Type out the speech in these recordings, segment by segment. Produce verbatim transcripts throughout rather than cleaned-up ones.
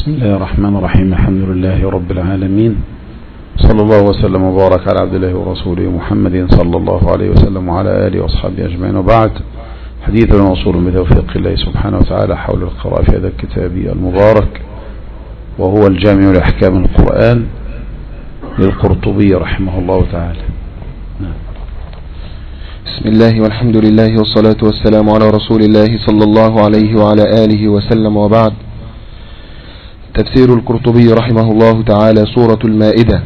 بسم الله الرحمن الرحيم. الحمد لله رب العالمين، صلى الله وسلم وبارك على عبد الله ورسوله محمد صلى الله عليه وسلم وعلى آله وأصحابه أجمعين، وبعد. حديثنا موصول بتوفيق الله سبحانه وتعالى حول القراءة في هذا الكتاب المبارك، وهو الجامع لأحكام القرآن للقرطبي رحمه الله تعالى. نعم. بسم الله والحمد لله والصلاة والسلام على رسول الله صلى الله عليه وعلى آله وسلم، وبعد. تفسير القرطبي رحمه الله تعالى سورة المائدة.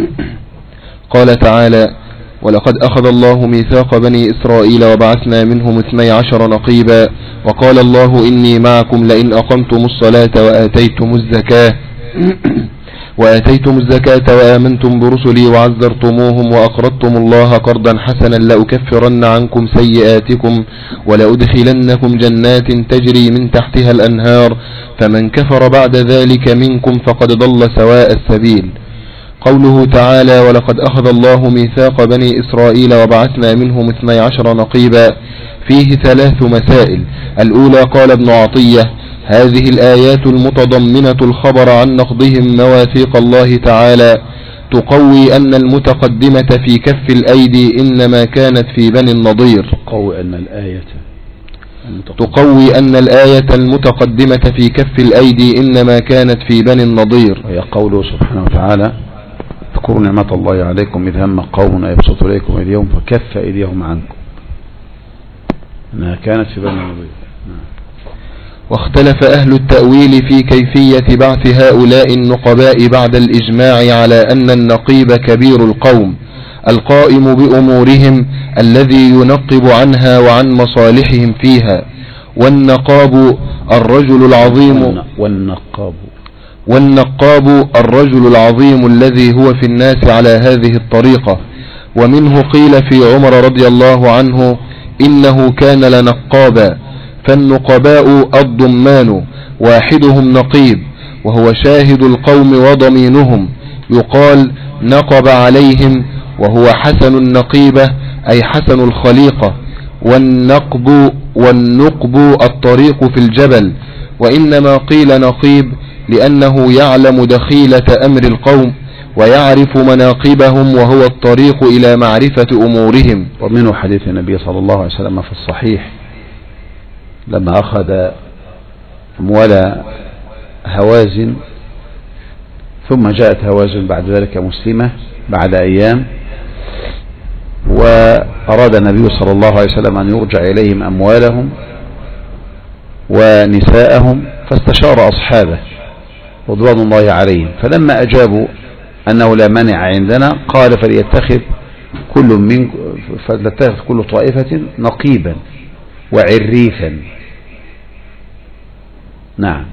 قال تعالى: ولقد أخذ الله ميثاق بني إسرائيل وبعثنا منهم اثني عشر نقيبا وقال الله إني معكم لئن أقمتم الصلاة وآتيتم الزكاة وآتيتم الزكاة وآمنتم برسلي وعزرتموهم وأقرضتم الله قرضا حسنا لأكفرن عنكم سيئاتكم ولأدخلنكم جنات تجري من تحتها الأنهار فمن كفر بعد ذلك منكم فقد ضل سواء السبيل. قوله تعالى: ولقد أخذ الله ميثاق بني إسرائيل وبعثنا منهم اثني عشر نقيبا، فيه ثلاث مسائل. الأولى: قال ابن عطية: هذه الآيات المتضمنة الخبر عن نقضهم مواثيق الله تعالى تقوي أن المتقدمة في كف الأيدي إنما كانت في بني النضير. تقوي أن الآية تقوي أن الآية المتقدمة في كف الأيدي إنما كانت في بني النضير. وهي قوله سبحانه وتعالى: اذكروا نعمة الله عليكم إذ هم قوم يبسطوا إليكم أيديهم فكف أيديهم عنكم، إنها كانت في بني النضير. واختلف أهل التأويل في كيفية بعث هؤلاء النقباء بعد الإجماع على أن النقيب كبير القوم القائم بأمورهم الذي ينقب عنها وعن مصالحهم فيها، والنقاب الرجل العظيم والنقاب والنقاب الرجل العظيم الذي هو في الناس على هذه الطريقة. ومنه قيل في عمر رضي الله عنه إنه كان لنقابا، فالنقباء الضمان واحدهم نقيب وهو شاهد القوم وضمينهم، يقال نقب عليهم وهو حسن النقيبة أي حسن الخليقة. والنقب والنقب الطريق في الجبل، وإنما قيل نقيب لأنه يعلم دخيلة أمر القوم ويعرف مناقبهم وهو الطريق إلى معرفة أمورهم. ومنه حديث النبي صلى الله عليه وسلم في الصحيح لما أخذ أموال هوازن ثم جاءت هوازن بعد ذلك مسلمة بعد أيام، وأراد النبي صلى الله عليه وسلم أن يرجع إليهم أموالهم ونساءهم، فاستشار أصحابه رضوان الله عليهم، فلما أجابوا أنه لا مانع عندنا قال: فليتخذ كل من فليتخذ كل طائفة نقيبا وعريفا. نعم.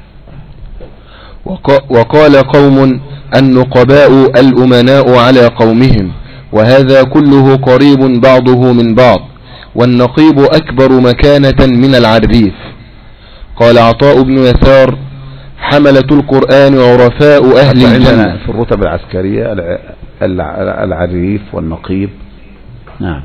وقال قوم: النقباء الأمناء على قومهم، وهذا كله قريب بعضه من بعض، والنقيب أكبر مكانة من العريف. قال عطاء بن يسار: حملة القرآن عرفاء أهل الجنة. في الرتب العسكرية العريف والنقيب. نعم.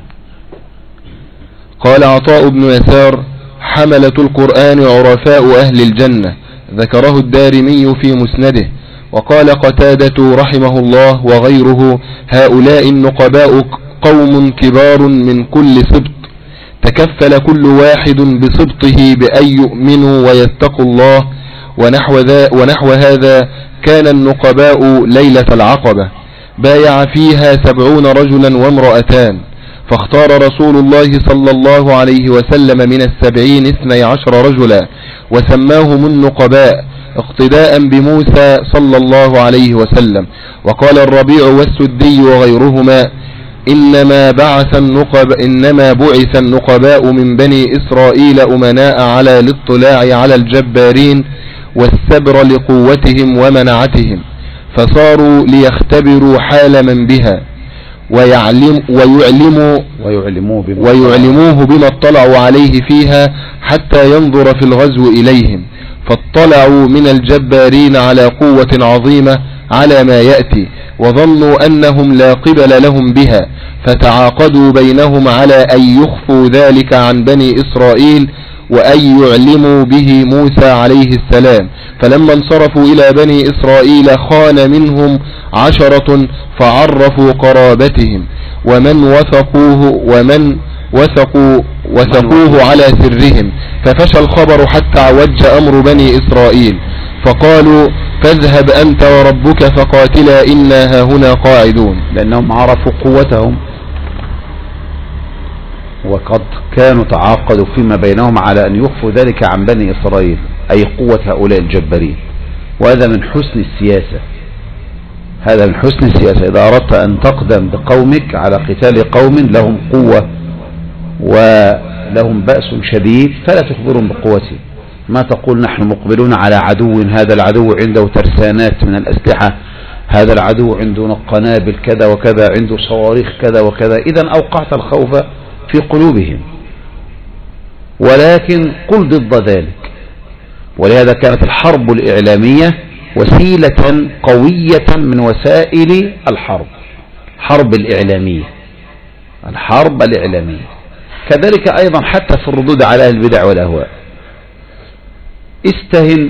قال عطاء بن يسار: حملة القرآن عرفاء أهل الجنة، ذكره الدارمي في مسنده. وقال قتادة رحمه الله وغيره: هؤلاء النقباء قوم كبار من كل سبط، تكفل كل واحد بسبطه بأن يؤمنوا ويتقوا الله. ونحو, ذا ونحو هذا كان النقباء ليلة العقبة، بايع فيها سبعون رجلا وامرأتان، فاختار رسول الله صلى الله عليه وسلم من السبعين اثني عشر رجلا وسماهم النقباء اقتداء بموسى صلى الله عليه وسلم. وقال الربيع والسدي وغيرهما: إنما بعث النقب إنما بعث النقباء من بني إسرائيل أمناء على الاطلاع على الجبارين والسبر لقوتهم ومنعتهم، فصاروا ليختبروا حال من بها ويعلم ويعلموا ويعلموه بما, ويعلموه بما اطلعوا عليه فيها حتى ينظر في الغزو إليهم، فاطلعوا من الجبارين على قوة عظيمة على ما يأتي، وظنوا أنهم لا قبل لهم بها، فتعاقدوا بينهم على أن يخفوا ذلك عن بني إسرائيل وأن يعلموا به موسى عليه السلام. فلما انصرفوا إلى بني إسرائيل خان منهم عشرة فعرفوا قرابتهم ومن وثقوه ومن وثقوا وثقوه على سرهم، ففشى الخبر حتى عوج أمر بني إسرائيل، فقالوا فاذهب أنت وربك فقاتلا إنا هاهنا قاعدون، لأنهم عرفوا قوتهم وقد كانوا تعاقدوا فيما بينهم على أن يخفوا ذلك عن بني إسرائيل، أي قوة هؤلاء الجبارين. وهذا من حسن السياسة، هذا من حسن السياسة. إذا أردت أن تقدم بقومك على قتال قوم لهم قوة ولهم بأس شديد فلا تخبرهم بقوته، ما تقول نحن مقبلون على عدو، هذا العدو عنده ترسانات من الأسلحة، هذا العدو عنده قنابل كذا وكذا، عنده صواريخ كذا وكذا، إذن أوقعت الخوف في قلوبهم. ولكن قل ضد ذلك. ولهذا كانت الحرب الإعلامية وسيلة قوية من وسائل الحرب، حرب الإعلامية، الحرب الإعلامية. كذلك أيضا حتى في الردود على أهل البدع والأهواء، استهن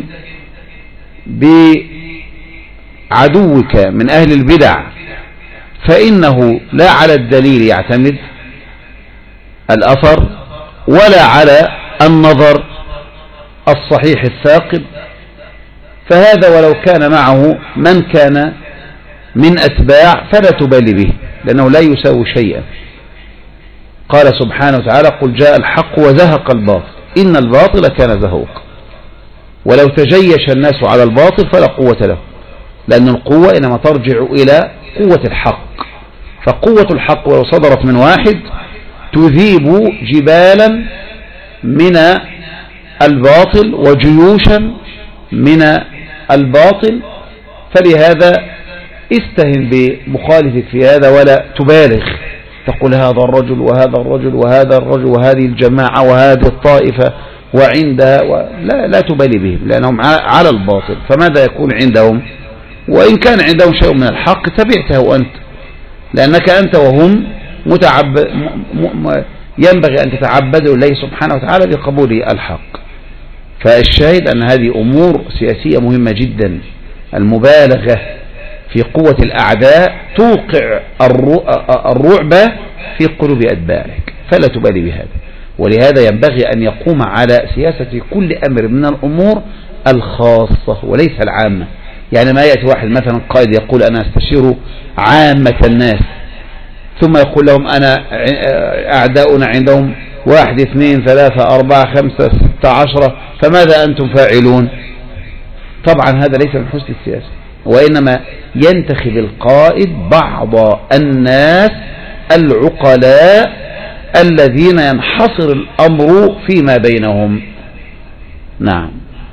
بعدوك من أهل البدع فإنه لا على الدليل يعتمد الأثر ولا على النظر الصحيح الثاقب، فهذا ولو كان معه من كان من أتباع فلا تبالي به، لأنه لا يساوي شيئا. قال سبحانه وتعالى قل جاء الحق وزهق الباطل إن الباطل كان زهوقا. ولو تجيش الناس على الباطل فلا قوة له، لأن القوة إنما ترجع إلى قوة الحق، فقوة الحق ولو صدرت من واحد تذيب جبالا من الباطل وجيوشا من الباطل. فلهذا استهن بمخالفك في هذا ولا تبالغ، تقول هذا الرجل وهذا الرجل وهذا الرجل وهذه الجماعة وهذه الطائفة وعندها و... لا, لا تبالي بهم لأنهم على الباطل. فماذا يكون عندهم؟ وإن كان عندهم شيء من الحق تبعته أنت، لأنك أنت وهم متعب... م... م... ينبغي أن تتعبدوا الله سبحانه وتعالى بقبول الحق. فالشاهد أن هذه أمور سياسية مهمة جدا. المبالغة في قوة الأعداء توقع الرعب في قلوب أتباعك، فلا تبالي بهذا. ولهذا ينبغي أن يقوم على سياسة كل أمر من الأمور الخاصة وليس العامة. يعني ما يأتي واحد مثلا قائد يقول أنا استشير عامة الناس، ثم يقول لهم أنا أعداؤنا عندهم واحد اثنين ثلاثة أربعة خمسة ستة عشرة، فماذا أنتم فاعلون؟ طبعا هذا ليس من حسن السياسة، وإنما ينتخب القائد بعض الناس العقلاء الذين ينحصر الأمر فيما بينهم. نعم.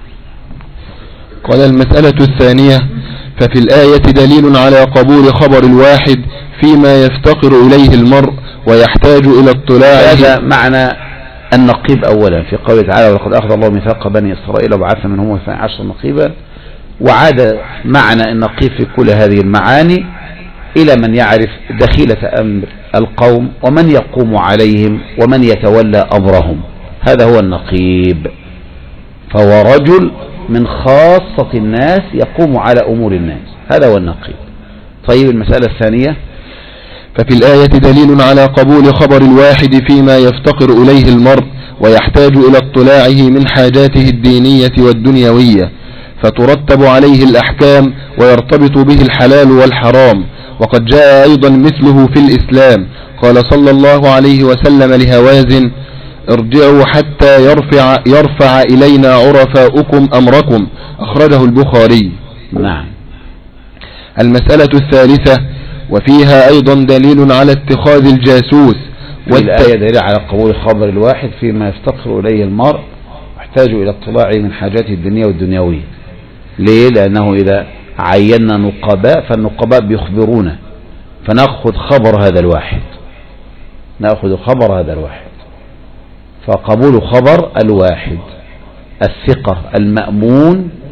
قال المسألة الثانية: ففي الآية دليل على قبول خبر الواحد فيما يفتقر إليه المرء ويحتاج إلى اطلاع. هذا معنى النقيب أولا في قوله تعالى ولقد أخذ الله ميثاق بني إسرائيل وبعثنا منهم اثني عشر نقيبا. وعاد معنى النقيب في كل هذه المعاني إلى من يعرف دخيلة أمر القوم ومن يقوم عليهم ومن يتولى أمرهم، هذا هو النقيب. فهو رجل من خاصة الناس يقوم على أمور الناس، هذا هو النقيب. طيب المسألة الثانية: ففي الآية دليل على قبول خبر الواحد فيما يفتقر إليه المرء ويحتاج إلى اطلاعه من حاجاته الدينية والدنيوية، فترتب عليه الأحكام ويرتبط به الحلال والحرام. وقد جاء أيضا مثله في الإسلام، قال صلى الله عليه وسلم لهوازن: ارجعوا حتى يرفع, يرفع إلينا عرفاؤكم أمركم، أخرجه البخاري. نعم. المسألة الثالثة: وفيها أيضا دليل على اتخاذ الجاسوس. والآية دليل على قبول خبر الواحد فيما يفتقر إليه المرء يحتاج إلى اطلاعه من حاجاته الدنيا والدنيوية. ليه؟ لأنه إذا عينا نقباء فالنقباء بيخبرونا، فنأخذ خبر هذا الواحد، نأخذ خبر هذا الواحد. فقبول خبر الواحد الثقة المأمون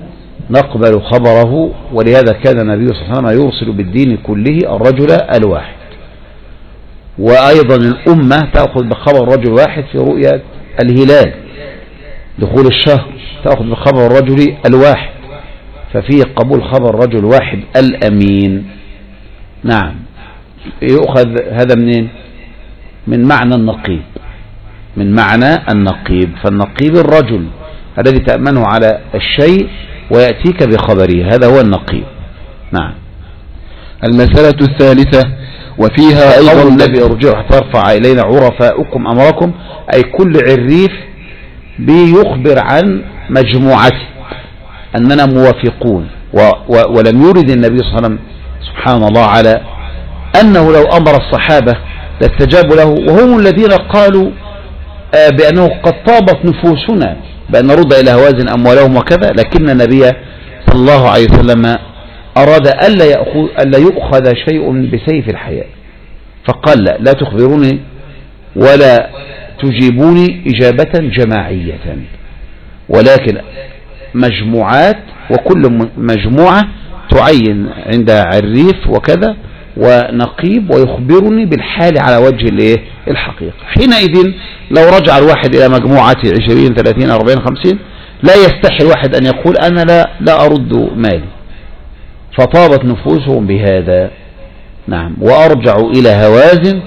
نقبل خبره. ولهذا كان النبي صلى الله عليه وسلم يرسل بالدين كله الرجل الواحد. وأيضا الأمة تأخذ بخبر رجل واحد في رؤية الهلال دخول الشهر، تأخذ بخبر الرجل الواحد، ففيه قبول خبر رجل واحد الأمين. نعم. يؤخذ هذا منين؟ من معنى النقيب، من معنى النقيب. فالنقيب الرجل الذي تأمنه على الشيء ويأتيك بخبره، هذا هو النقيب. نعم. المسألة الثالثة وفيها أيضا الذي أرجعه ترفع إلينا عرفاؤكم أمركم، أي كل عريف بيخبر عن مجموعته أننا موافقون. و و ولم يرد النبي صلى الله عليه وسلم سبحان الله على أنه لو أمر الصحابة لاستجابوا له، وهم الذين قالوا آه بأنه قد طابت نفوسنا بأن نرد إلى هوازن أموالهم وكذا، لكن النبي صلى الله عليه وسلم أراد ألا يأخذ, ألا يؤخذ شيء بسيف الحياة، فقال لا, لا تخبروني ولا تجيبوني إجابة جماعية، ولكن مجموعات، وكل مجموعة تعين عندها عريف وكذا ونقيب ويخبرني بالحال على وجه الحقيقة. حينئذ لو رجع الواحد إلى مجموعة عشرين ثلاثين أربعين خمسين لا يستحي الواحد أن يقول أنا لا, لا أرد مالي، فطابت نفوسهم بهذا. نعم. وأرجعوا إلى هوازن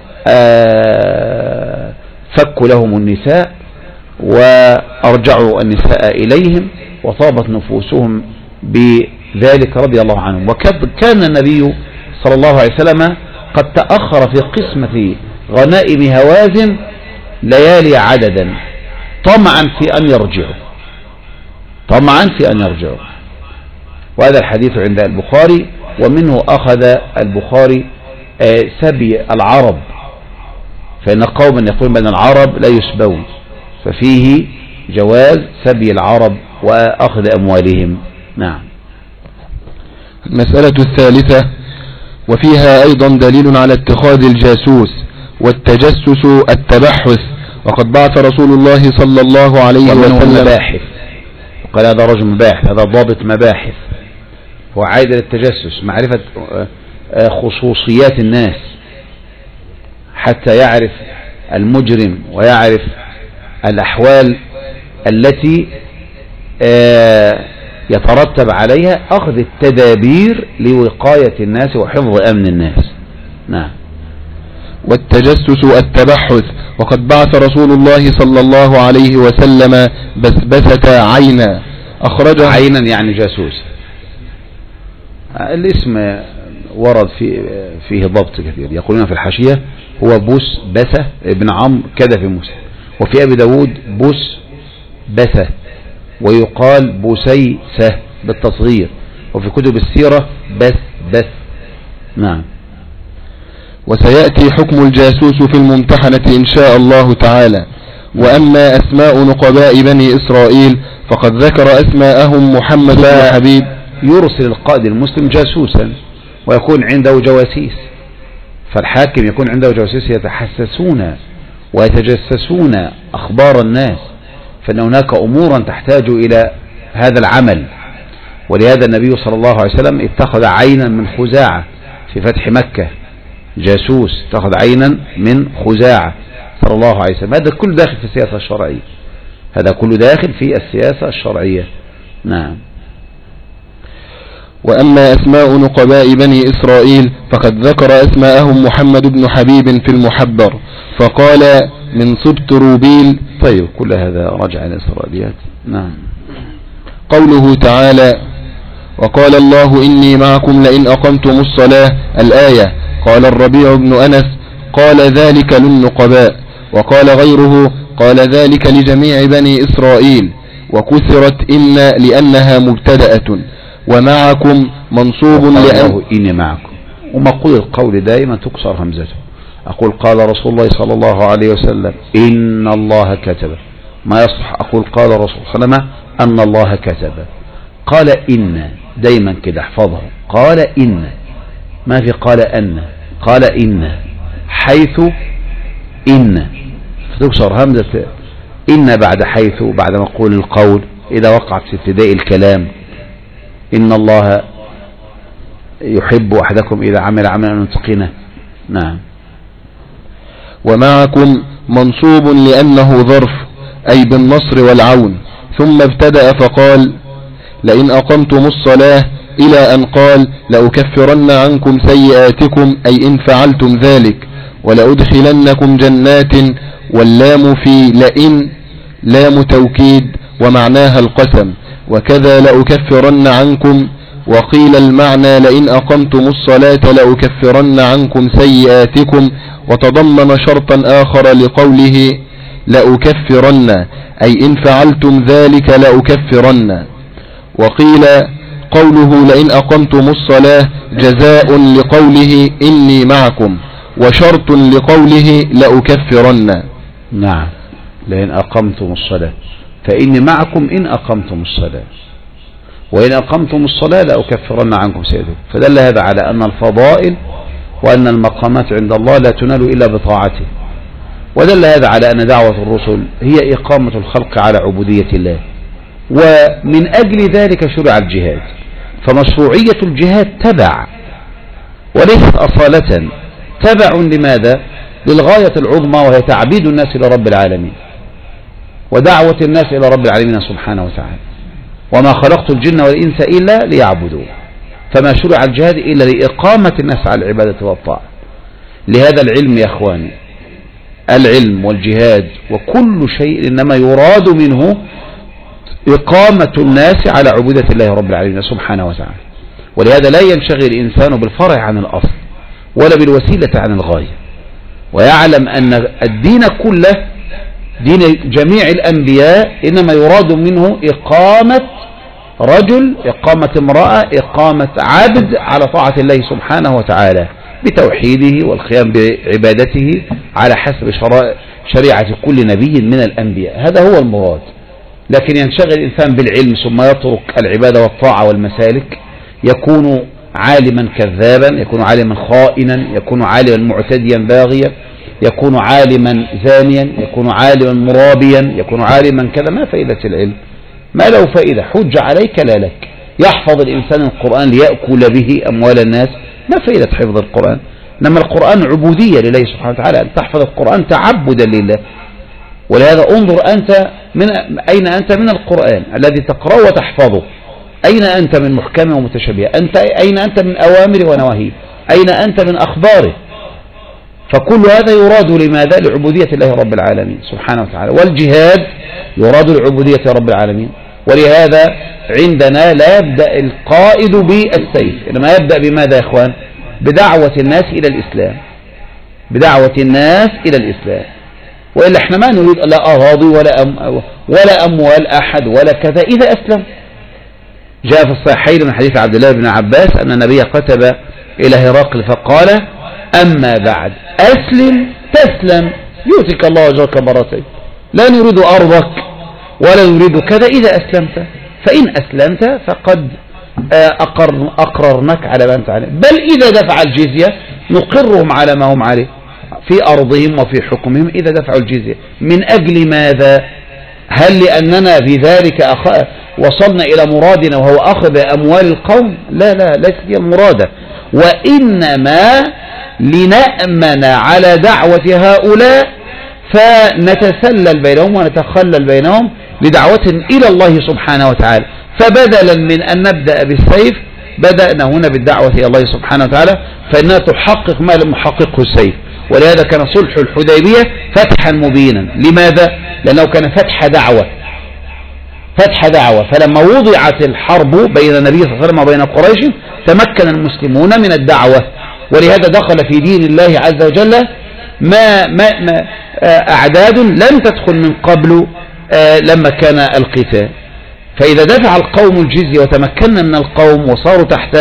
فكوا لهم النساء وأرجعوا النساء إليهم وطابت نفوسهم بذلك رضي الله عنهم. وكان النبي صلى الله عليه وسلم قد تأخر في قسمة غنائم هوازن ليالي عددا طمعا في أن يرجعوا، طمعا في أن يرجعوا. وهذا الحديث عند البخاري، ومنه أخذ البخاري سبي العرب، فإن قوما يقولون بأن العرب لا يسبون، ففيه جواز سبي العرب وأخذ أموالهم. نعم. المسألة الثالثة وفيها أيضا دليل على اتخاذ الجاسوس والتجسس التبحث، وقد بعث رسول الله صلى الله عليه وسلم مباحث، وقال هذا رجل مباحث، هذا ضابط مباحث، هو عائد للتجسس، معرفة خصوصيات الناس حتى يعرف المجرم ويعرف الأحوال التي يترتب عليها أخذ التدابير لوقاية الناس وحفظ أمن الناس. نعم. والتجسس التبحث، وقد بعث رسول الله صلى الله عليه وسلم بسبسة عينا أخرجه. عينا يعني جاسوس، الاسم ورد في فيه ضبط كثير، يقولون في الحاشية هو بوس بسة ابن عمرو كذا في موسى، وفي أبي داود بوس بسة، ويقال بوسيسة بالتصغير، وفي كتب السيرة بس بس. نعم. وسيأتي حكم الجاسوس في الممتحنة إن شاء الله تعالى. وأما أسماء نقباء بني إسرائيل فقد ذكر أسماءهم محمد بن حبيب. يرسل القائد المسلم جاسوسا ويكون عنده جواسيس، فالحاكم يكون عنده جواسيس يتحسسون ويتجسسون أخبار الناس، فإن هناك أمورا تحتاج إلى هذا العمل. ولهذا النبي صلى الله عليه وسلم اتخذ عينا من خزاعة في فتح مكة، جاسوس اتخذ عينا من خزاعة صلى الله عليه وسلم. هذا كله داخل في السياسة الشرعية، هذا كله داخل في السياسة الشرعية. نعم. وأما أسماء نقباء بني إسرائيل فقد ذكر أسماءهم محمد بن حبيب في المحبر، فقال من سبط روبيل. طيب كل هذا رجع إلى إسرائيليات. نعم. قوله تعالى وقال الله إني معكم لئن أقمتم الصلاة الآية. قال الربيع بن أنس قال ذلك للنقباء، وقال غيره قال ذلك لجميع بني إسرائيل، وكثرت إن لأنها مبتدأة، ومعكم منصوب لأن إني معكم. ومقول القول دائما تكسر همزته. أقول قال رسول الله صلى الله عليه وسلم إن الله كتب، ما يصح أقول قال رسول الله صلى الله عليه وسلم أن الله كتب. قال إن دايما كده احفظه، قال إن، ما في قال أن، قال إن، حيث إن، فتكسر همزة إن بعد حيث بعد مقول القول إذا وقعت في ابتداء الكلام إن الله يحب أحدكم إذا عمل عملا أن يتقنه. نعم. ومعكم منصوب لأنه ظرف أي بالنصر والعون، ثم ابتدأ فقال لئن أقمتم الصلاة إلى أن قال لأكفرن عنكم سيئاتكم أي إن فعلتم ذلك ولأدخلنكم جنات، واللام في لئن لام توكيد ومعناها القسم، وكذا لأكفرن عنكم. وقيل المعنى لئن أقمتم الصلاة لأكفرن عنكم سيئاتكم، وتضمن شرطا آخر لقوله لأكفرن أي إن فعلتم ذلك لأكفرن. وقيل قوله لئن أقمتم الصلاة جزاء لقوله إني معكم، وشرط لقوله لأكفرن. نعم. لئن أقمتم الصلاة فإني معكم إن أقمتم الصلاة، وإن أقمتم الصلاة لأكفرن عنكم سيئاتكم. فدل هذا على أن الفضائل وأن المقامات عند الله لا تنال إلا بطاعته، ودل هذا على أن دعوة الرسل هي إقامة الخلق على عبودية الله، ومن أجل ذلك شرع الجهاد. فمشروعية الجهاد تبع وليست أصالة، تبع لماذا؟ للغاية العظمى، وهي تعبيد الناس إلى رب العالمين ودعوة الناس إلى رب العالمين سبحانه وتعالى. وما خلقت الجن والإنس إلا ليعبدون. فما شرع الجهاد إلا لإقامة الناس على العبادة والطاعة. لهذا العلم يا أخواني، العلم والجهاد وكل شيء إنما يراد منه إقامة الناس على عبودة الله رب العالمين سبحانه وتعالى. ولهذا لا ينشغل الإنسان بالفرع عن الأصل ولا بالوسيلة عن الغاية، ويعلم أن الدين كله دين جميع الأنبياء إنما يراد منه إقامة رجل، إقامة امرأة، إقامة عبد على طاعة الله سبحانه وتعالى بتوحيده والقيام بعبادته على حسب شريعة كل نبي من الأنبياء. هذا هو المراد. لكن ينشغل الإنسان بالعلم ثم يترك العبادة والطاعة والمسالك، يكون عالما كذابا، يكون عالما خائنا، يكون عالما معتديا باغيا، يكون عالما زانيا، يكون عالما مرابيا، يكون عالما كذا. ما فائدة العلم؟ ما له فائدة، حج عليك لا لك. يحفظ الإنسان القرآن ليأكل به أموال الناس، ما فائدة حفظ القرآن؟ إنما القرآن عبودية لله سبحانه وتعالى، أن تحفظ القرآن تعبدا لله. ولهذا انظر أنت من أين أنت من القرآن الذي تقرأ وتحفظه، أين أنت من محكمه ومتشابهه، أنت أين أنت من أوامره ونواهيه، أين أنت من أخباره. فكل هذا يراد لماذا؟ لعبودية الله رب العالمين سبحانه وتعالى. والجهاد يراد لعبودية رب العالمين. ولهذا عندنا لا يبدأ القائد بالسيف، إنما يبدأ بماذا يا إخوان؟ بدعوة الناس إلى الإسلام، بدعوة الناس إلى الإسلام. وإلا احنا ما نريد لا أراضي ولا أم ولا أموال أحد ولا كذا إذا أسلم. جاء في الصحيحين من حديث عبد الله بن عباس أن النبي كتب إلى هرقل فقال أما بعد أسلم تسلم يؤتك الله أجرك مرتين، لا نريد أرضك ولا نريد كذا إذا أسلمت، فإن أسلمت فقد أقر أقررنك على ما أنت عليه، بل إذا دفع الجزية نقرهم على ما هم عليه في أرضهم وفي حكمهم إذا دفعوا الجزية. من أجل ماذا؟ هل لأننا في ذلك أخ... وصلنا إلى مرادنا وهو أخذ أموال القوم؟ لا لا ليس هي المرادة، وإنما لنأمن على دعوة هؤلاء فنتسلل بينهم ونتخلل بينهم لدعوة إلى الله سبحانه وتعالى. فبدلا من أن نبدأ بالسيف بدأنا هنا بالدعوة إلى الله سبحانه وتعالى، فإنها تحقق ما لم يحققه السيف. ولهذا كان صلح الحديبية فتحا مبينا. لماذا؟ لأنه كان فتح دعوة، فتح دعوة. فلما وضعت الحرب بين النبي صلى الله عليه وسلم وبين قريش تمكن المسلمون من الدعوة، ولهذا دخل في دين الله عز وجل ما, ما, ما أعداد لم تدخل من قبل لما كان القتال. فإذا دفع القوم الجزية وتمكنا من القوم وصاروا تحت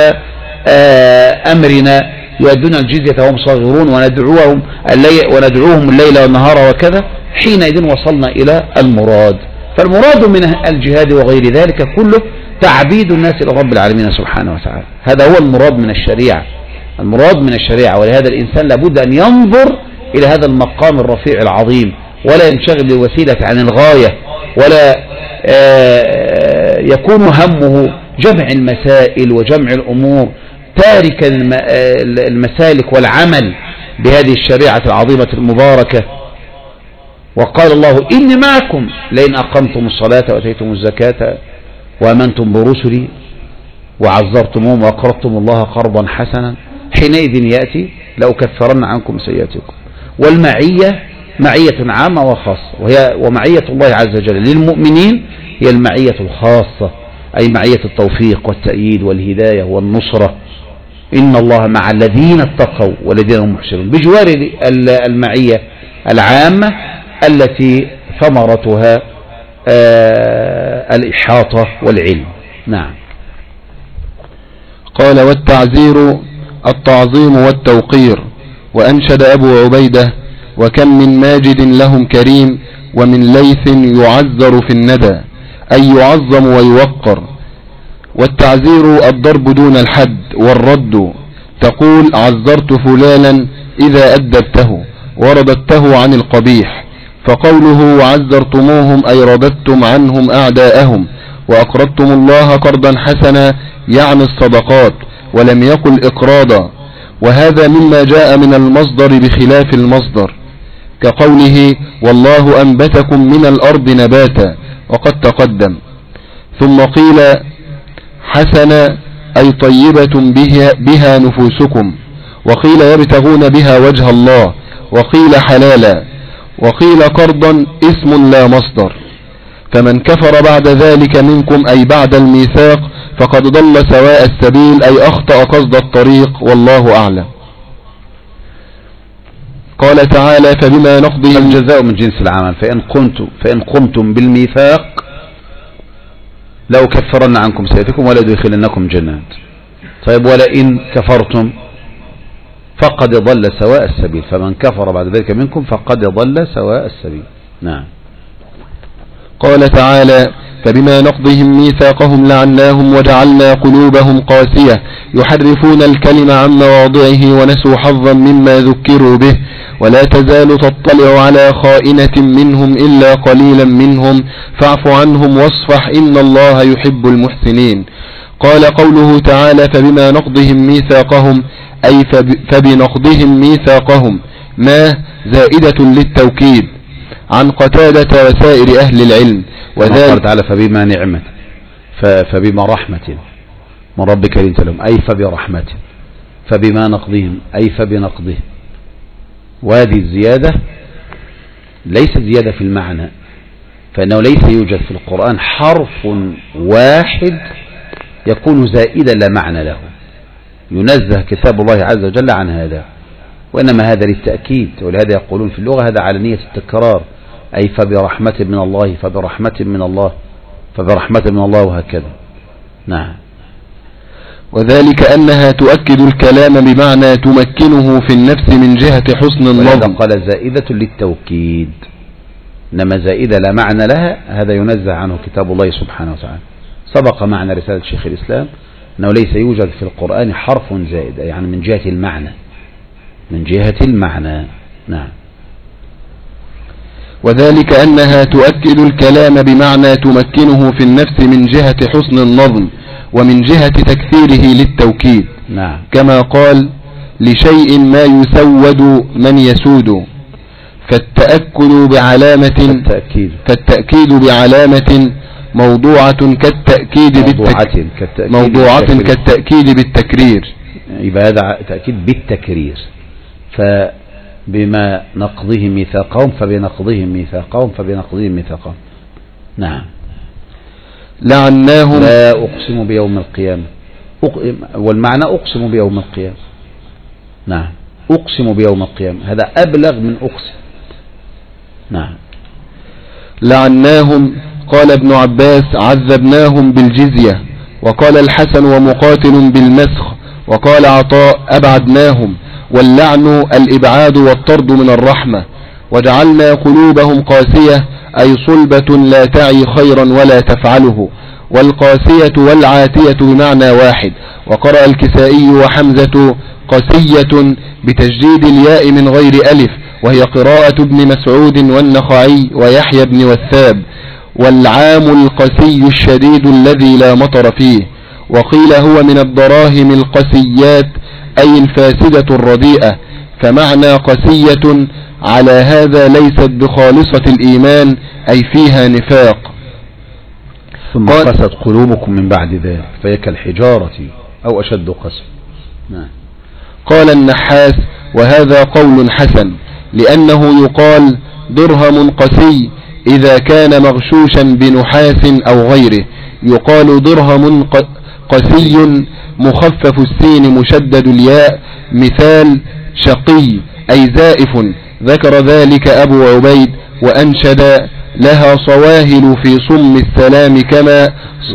أمرنا يؤدون الجزية وهم صغيرون وندعوهم الليل وندعوهم الليل والنهار وكذا، حينئذ وصلنا إلى المراد. فالمراد من الجهاد وغير ذلك كله تعبيد الناس إلى رب العالمين سبحانه وتعالى. هذا هو المراد من الشريعة، المراد من الشريعة. ولهذا الإنسان لابد أن ينظر إلى هذا المقام الرفيع العظيم، ولا ينشغل بالوسيلة عن الغاية، ولا يكون همه جمع المسائل وجمع الأمور، تاركا المسالك والعمل بهذه الشريعة العظيمة المباركة. وقال الله إني معكم لئن أقمتم الصلاة وأتيتم الزكاة وآمنتم برسلي وعزرتموهم وأقرضتم الله قرضا حسنا حينئذ يأتي لأكفرن عنكم سيئاتكم. والمعية معية عامة وخاصة، وهي ومعية الله عز وجل للمؤمنين هي المعية الخاصة، أي معية التوفيق والتأييد والهداية والنصرة. إن الله مع الذين اتقوا والذين هم محسنون، بجوار المعية العامة التي ثمرتها الإحاطة والعلم. نعم. قال والتعزير التعظيم والتوقير. وأنشد أبو عبيدة وكم من ماجد لهم كريم ومن ليث يعذر في الندى، أي يعظم ويوقر. والتعزير الضرب دون الحد والرد، تقول عذرت فلانا إذا أدبته ورددته عن القبيح. فقوله وعذرتموهم أي رددتم عنهم أعداءهم وأقرضتم الله قرضا حسنا يعني الصدقات، ولم يقل إقراضا، وهذا مما جاء من المصدر بخلاف المصدر، كقوله والله أنبتكم من الأرض نباتا وقد تقدم. ثم قيل حسنا أي طيبة بها, بها نفوسكم، وقيل يبتغون بها وجه الله، وقيل حلالا، وقيل قرضا اسم لا مصدر. فمن كفر بعد ذلك منكم أي بعد الميثاق فقد ضل سواء السبيل، أي أخطأ قصد الطريق، والله أعلم. قال تعالى فبما نقضهم الجزاء من جنس العمل، فإن قمتم, فإن قمتم بالميثاق لو كفرن عنكم سيئاتكم ولا يدخلنكم جنات. طيب ولئن كفرتم فقد ضل سواء السبيل، فمن كفر بعد ذلك منكم فقد ضل سواء السبيل. نعم. قال تعالى فبما نقضهم ميثاقهم لعناهم وجعلنا قلوبهم قاسية يحرفون الكلم عن مواضعه ونسوا حظا مما ذكروا به، ولا تزال تطلع على خائنة منهم إلا قليلا منهم فاعف عنهم واصفح إن الله يحب المحسنين. قال قوله تعالى فبما نقضهم ميثاقهم أي فبنقضهم ميثاقهم ما زائدة للتوكيد عن قتادة وسائر أهل العلم. وذلك تعالى فبما نعمة فبما رحمة من ربك لنت لهم أي فبرحمة، فبما نقضهم أي فبنقضهم. وهذه الزيادة ليست زيادة في المعنى، فإنه ليس يوجد في القرآن حرف واحد يكون زائدا لا معنى له، ينزه كتاب الله عز وجل عن هذا، وإنما هذا للتأكيد. ولهذا يقولون في اللغة هذا على نية التكرار، أي فبرحمة من الله فبرحمة من الله فبرحمة من الله وهكذا. نعم. وذلك أنها تؤكد الكلام بمعنى تمكنه في النفس من جهة حسن النظم. قال زائدة للتوكيد، إنما زائدة لا معنى لها هذا ينزه عنه كتاب الله سبحانه وتعالى. سبق معنى رسالة شيخ الإسلام أنه ليس يوجد في القرآن حرف زائد، يعني من جهة المعنى، من جهة المعنى. نعم. وذلك أنها تؤكد الكلام بمعنى تمكنه في النفس من جهة حسن النظم ومن جهة تكثيره للتوكيد. نعم. كما قال لشيء ما يسود من يسود، فالتأكد بعلامة فالتأكيد, فالتأكيد بعلامة موضوعة كالتأكيد بالتكرير موضوعة كالتأكيد بالتكرير يبقى هذا تأكيد بالتكرير. فبما نقضهم ميثاقهم فبنقضهم ميثاقهم فبنقضهم ميثاقهم. نعم. لعناهم لا أقسم بيوم القيامة، والمعنى أقسم بيوم القيامة. نعم. أقسم بيوم القيامة هذا أبلغ من أقسم. نعم. لعناهم قال ابن عباس عذبناهم بالجزية، وقال الحسن ومقاتل بالمسخ، وقال عطاء أبعدناهم. واللعن الإبعاد والطرد من الرحمة. وجعلنا قلوبهم قاسية أي صلبة لا تعي خيرا ولا تفعله. والقاسية والعاتية بمعنى واحد. وقرأ الكسائي وحمزة قسية بتجديد الياء من غير ألف، وهي قراءة ابن مسعود والنخعي ويحيى بن وثاب. والعام القسي الشديد الذي لا مطر فيه. وقيل هو من الدراهم القسيات أي الفاسدة الرديئة، فمعنى قسية على هذا ليست بخالصة الإيمان أي فيها نفاق. ثم قست قلوبكم من بعد ذلك فهي كالحجارة أو أشد قسوة. نعم. قال النحاس وهذا قول حسن، لأنه يقال درهم قسي إذا كان مغشوشا بنحاس أو غيره، يقال درهم قسي مخفف السين مشدد الياء، مثال شقي أي زائف. ذكر ذلك أبو عبيد وأنشد لها صواهل في صم السلام كما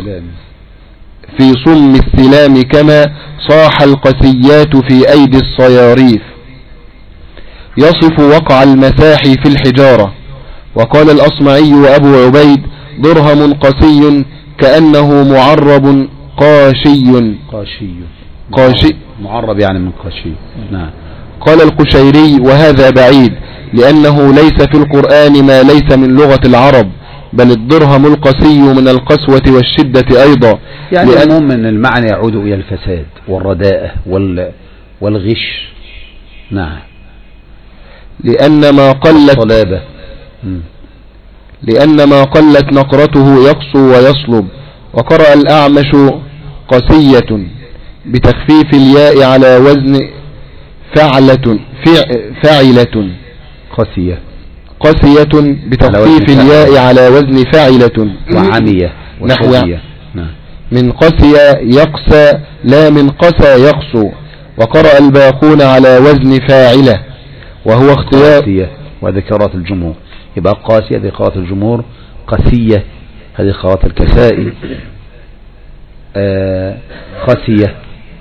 في صم السلام كما صاح القسيات في أيدي الصياريف، يصف وقع المساح في الحجارة. وقال الأصمعي وأبو عبيد درهم قسي كأنه معرب قاشي قاشي قاشي معرب يعني من قاشي. نعم. قال القشيري وهذا بعيد، لأنه ليس في القرآن ما ليس من لغة العرب، بل الدرهم القسي من القسوة والشدة أيضا، يعني المهم من المعنى يعود إلى الفساد والرداءة والغش. نعم. لأن ما قلت صلابة لأن ما قلت نقرته يقسو ويصلب. وقرأ الأعمش قسية بتخفيف الياء على وزن فعلة فعلة قسية قسية بتخفيف الياء على وزن فعلة وعمية نحو من قسي يقسى لا من قسى يقسو. وقرأ الباقون على وزن فاعلة وهو اختيار قاسية، وهذه قراءة الجمهور. يبقى قاسية هذه قراءة الجمهور، قسية هذه قراءة الكسائي، آه قاسية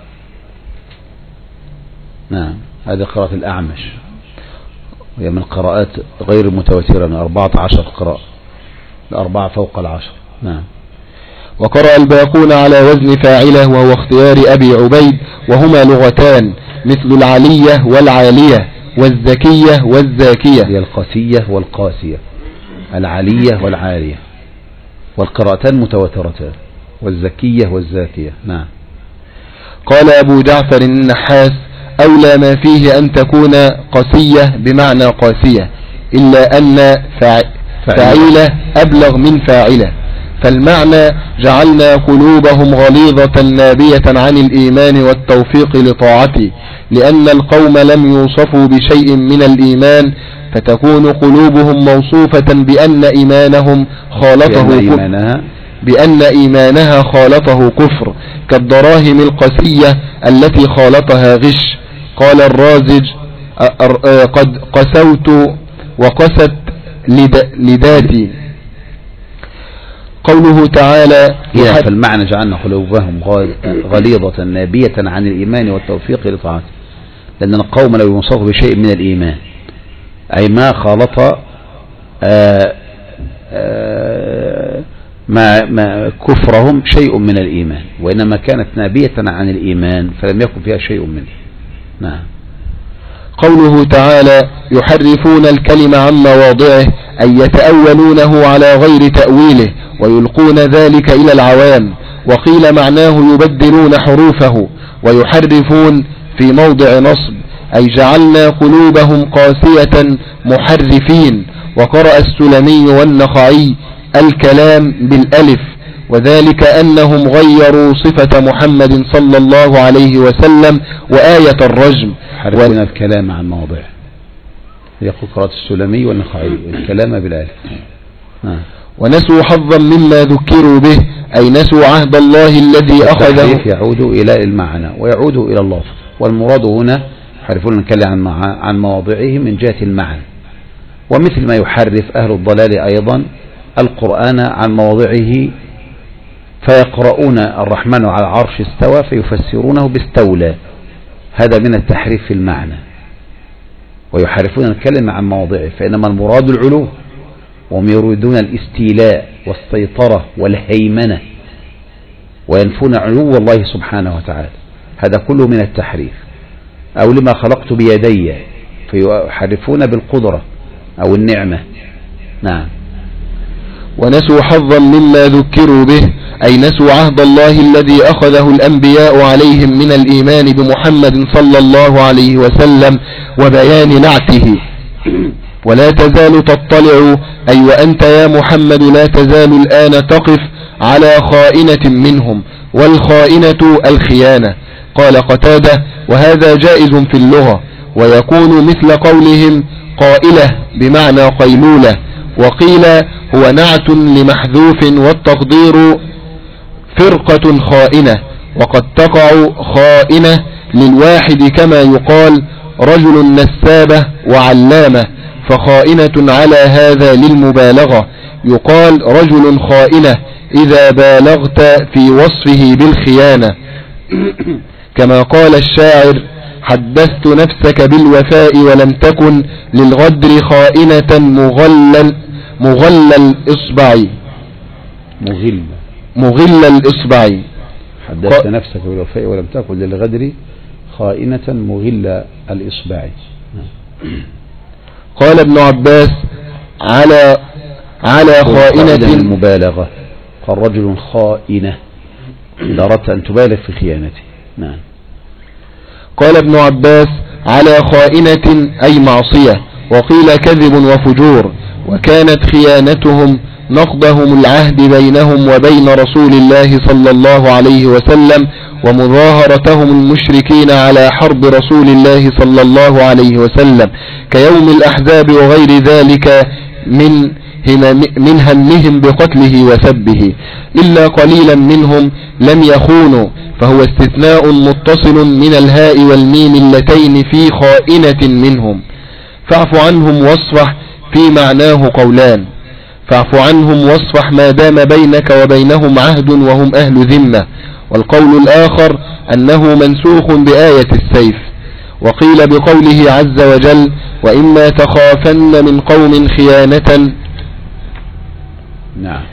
نعم هذه قراءة الأعمش، وهي من قراءات غير متواترة من أربعة عشر قراءة، الأربعة فوق العشر. نعم. وقرأ الباقون على وزن فاعلة وهو اختيار أبي عبيد، وهما لغتان مثل العلية والعالية والزكية والزاكية. هي القاسية والقاسية، العلية والعالية، والقراءتان متواترتان، والزكية والزاكية. نعم. قال أبو جعفر النحاس أولى ما فيه أن تكون قسية بمعنى قاسية، إلا أن فاعلة أبلغ من فاعلة، فالمعنى جعلنا قلوبهم غليظة نابية عن الإيمان والتوفيق لطاعته، لأن القوم لم يوصفوا بشيء من الإيمان، فتكون قلوبهم موصوفة بأن إيمانهم خالطه إيمانها بأن إيمانها خالطه كفر، كالدراهم القسية التي خالطها غش. قال الرازج قد قسوت وقست لداتي. قوله تعالى يعني فالمعنى جعلنا قلوبهم غليظة نابية عن الإيمان والتوفيق لطاعته، لأن القوم لو يوصفوا بشيء من الإيمان أي ما خالط آآ آآ ما, ما كفرهم شيء من الإيمان، وإنما كانت نابية عن الإيمان فلم يكن فيها شيء منه. نعم. قوله تعالى يحرفون الكلم عن مواضعه أي يتأولونه على غير تأويله ويلقون ذلك إلى العوام. وقيل معناه يبدلون حروفه، ويحرفون في موضع نصب أي جعلنا قلوبهم قاسية محرفين. وقرأ السلمي والنخعي الكلام بالألف، وذلك أنهم غيروا صفة محمد صلى الله عليه وسلم وآية الرجم. يحرفون الكلام عن مواضعه، يقول قراءة السلمي والنخعي الكلام بالألف. آه. ونسوا حظا مما ذكروا به أي نسوا عهد الله الذي أخذه. يعود إلى المعنى ويعود إلى اللفظ، والمراد هنا يحرفون الكلام عن مواضعه من جهة المعنى، ومثل ما يحرف أهل الضلال أيضا القرآن عن مواضعه، فيقرؤون الرحمن على العرش استوى فيفسرونه باستولى، هذا من التحريف في المعنى. ويحرفون الكلمة عن مواضعه، فإنما المراد العلو، وهم يريدون الاستيلاء والسيطرة والهيمنة، وينفون علو الله سبحانه وتعالى، هذا كله من التحريف. أو لما خلقت بيدي فيحرفون بالقدرة أو النعمة. نعم. ونسوا حظا مما ذكروا به، أي نسوا عهد الله الذي أخذه الأنبياء عليهم من الإيمان بمحمد صلى الله عليه وسلم وبيان نعته. ولا تزال تطلع، أي وأنت يا محمد لا تزال الآن تقف على خائنة منهم، والخائنة الخيانة. قال قتادة: وهذا جائز في اللغة، ويكون مثل قولهم قائلة بمعنى قيلولة، وقيل هو نعت لمحذوف والتقدير فرقة خائنة، وقد تقع خائنة للواحد كما يقال رجل نسابة وعلامة، فخائنة على هذا للمبالغة. يقال رجل خائنة إذا بالغت في وصفه بالخيانة، كما قال الشاعر: حدثت نفسك بالوفاء ولم تكن للغدر خائنة مغلل مغل الإصبع مغل مغل الإصبع. حدثت نفسك بالوفاء ولم تكن للغدر خائنة مغل الإصبع. قال ابن عباس: على على خائنة المبالغة، قال رجل خائنة إذا أردت أن تبالغ في خيانته. نعم. قال ابن عباس: على خائنة أي معصية، وقيل كذب وفجور، وكانت خيانتهم نقضهم العهد بينهم وبين رسول الله صلى الله عليه وسلم، ومظاهرتهم المشركين على حرب رسول الله صلى الله عليه وسلم كيوم الأحزاب وغير ذلك من من همهم بقتله وسبه، إلا قليلا منهم لم يخونوا، فهو استثناء متصل من الهاء والميم اللتين في خائنة منهم. فاعف عنهم واصفح في معناه قولان: فاعف عنهم واصفح ما دام بينك وبينهم عهد وهم أهل ذمة، والقول الآخر أنه منسوخ بآية السيف. وقيل بقوله عز وجل: وإما تخافن من قوم خيانة. نعم.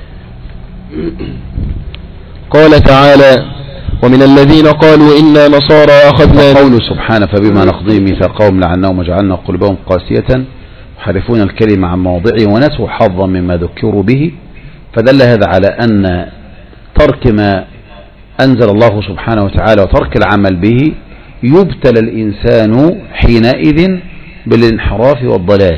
قال تعالى: ومن الذين قالوا إنا نصارى أخذنا. قوله سبحانه: فبما نقضيهم ميثاقهم لعناهم وجعلنا قلوبهم قاسية يحرفون الكلمة عن مواضعه ونسوا حظا مما ذكروا به. فدل هذا على أن ترك ما أنزل الله سبحانه وتعالى وترك العمل به يبتلى الإنسان حينئذ بالانحراف والضلال،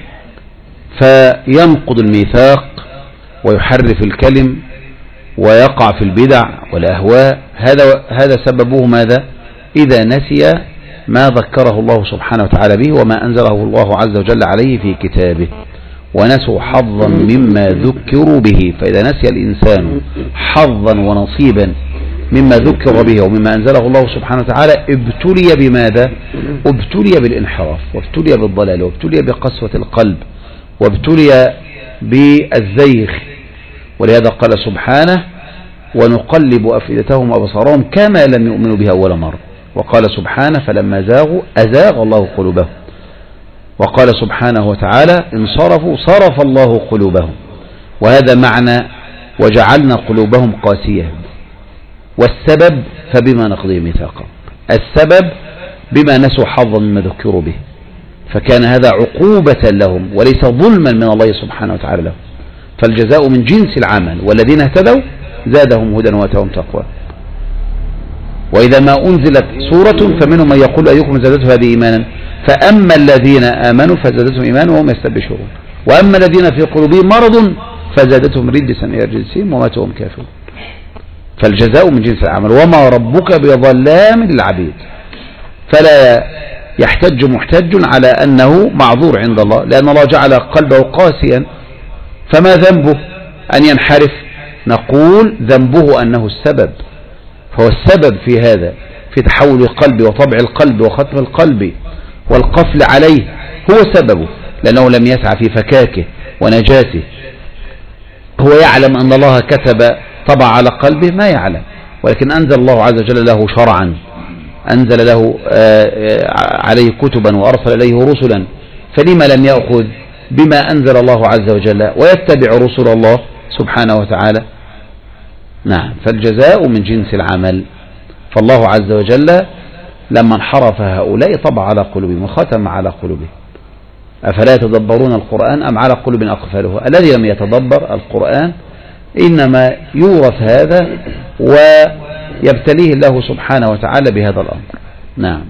فينقض الميثاق ويحرف الكلم ويقع في البدع والأهواء. هذا هذا سببه ماذا؟ إذا نسي ما ذكره الله سبحانه وتعالى به وما أنزله الله عز وجل عليه في كتابه، ونسوا حظا مما ذكروا به. فإذا نسي الإنسان حظا ونصيبا مما ذكر به ومما أنزله الله سبحانه وتعالى ابتلي بماذا؟ ابتلي بالانحراف، وابتلي بالضلال، وابتلي بقسوة القلب، وابتلي بالزيغ. ولهذا قال سبحانه: ونقلب أفئدتهم وأبصارهم كما لم يؤمنوا بها أول مرة. وقال سبحانه: فلما زاغوا أزاغ الله قلوبهم. وقال سبحانه وتعالى: انصرفوا صرف الله قلوبهم. وهذا معنى وجعلنا قلوبهم قاسية. والسبب فبما نقضيهم ميثاقهم، السبب بما نسوا حظا مما ذكروا به، فكان هذا عقوبة لهم وليس ظلما من الله سبحانه وتعالى لهم. فالجزاء من جنس العمل، والذين اهتدوا زادهم هدى وآتاهم تقوى. وإذا ما أنزلت سورة فمنهم من يقول أيكم زادته هذه إيمانا، فأما الذين آمنوا فزادتهم إيمانا وهم يستبشرون، وأما الذين في قلوبهم مرض فزادتهم رجسا إلى رجسهم وماتوا وهم كافرون. فالجزاء من جنس العمل، وما ربك بظلام للعبيد. فلا يحتج محتج على أنه معذور عند الله، لأن الله جعل قلبه قاسيا، فما ذنبه أن ينحرف؟ نقول ذنبه أنه السبب، فهو السبب في هذا، في تحول القلب وطبع القلب وختم القلب والقفل عليه، هو سببه، لأنه لم يسعى في فكاكه ونجاته. هو يعلم أن الله كتب طبع على قلبه، ما يعلم، ولكن أنزل الله عز وجل له شرعا، أنزل له عليه كتبا وأرسل إليه رسلا، فلما لم يأخذ بما أنزل الله عز وجل ويتبع رسول الله سبحانه وتعالى؟ نعم. فالجزاء من جنس العمل. فالله عز وجل لما انحرف هؤلاء طبع على قلوبهم وختم على قلوبهم. أفلا يتدبرون القرآن أم على قلوب أقفالها. الذي لم يتدبر القرآن إنما يورث هذا ويبتليه الله سبحانه وتعالى بهذا الأمر. نعم.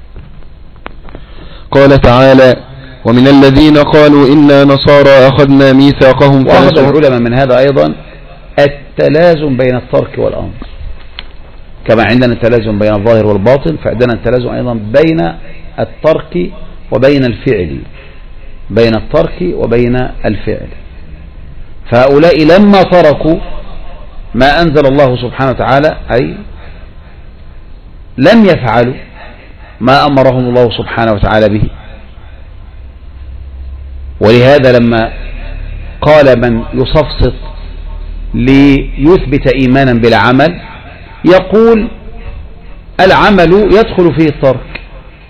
قال تعالى: ومن الذين قالوا إنا نصارى أخذنا ميثاقهم. وأخذ العلماء من هذا أيضا التلازم بين الترك والأمر، كما عندنا التلازم بين الظاهر والباطن، فعندنا التلازم أيضا بين الترك وبين الفعل، بين الترك وبين الفعل. فهؤلاء لما تركوا ما أنزل الله سبحانه وتعالى، أي لم يفعلوا ما أمرهم الله سبحانه وتعالى به. ولهذا لما قال من يصفصف ليثبت إيمانا بلا عمل يقول العمل يدخل فيه الترك.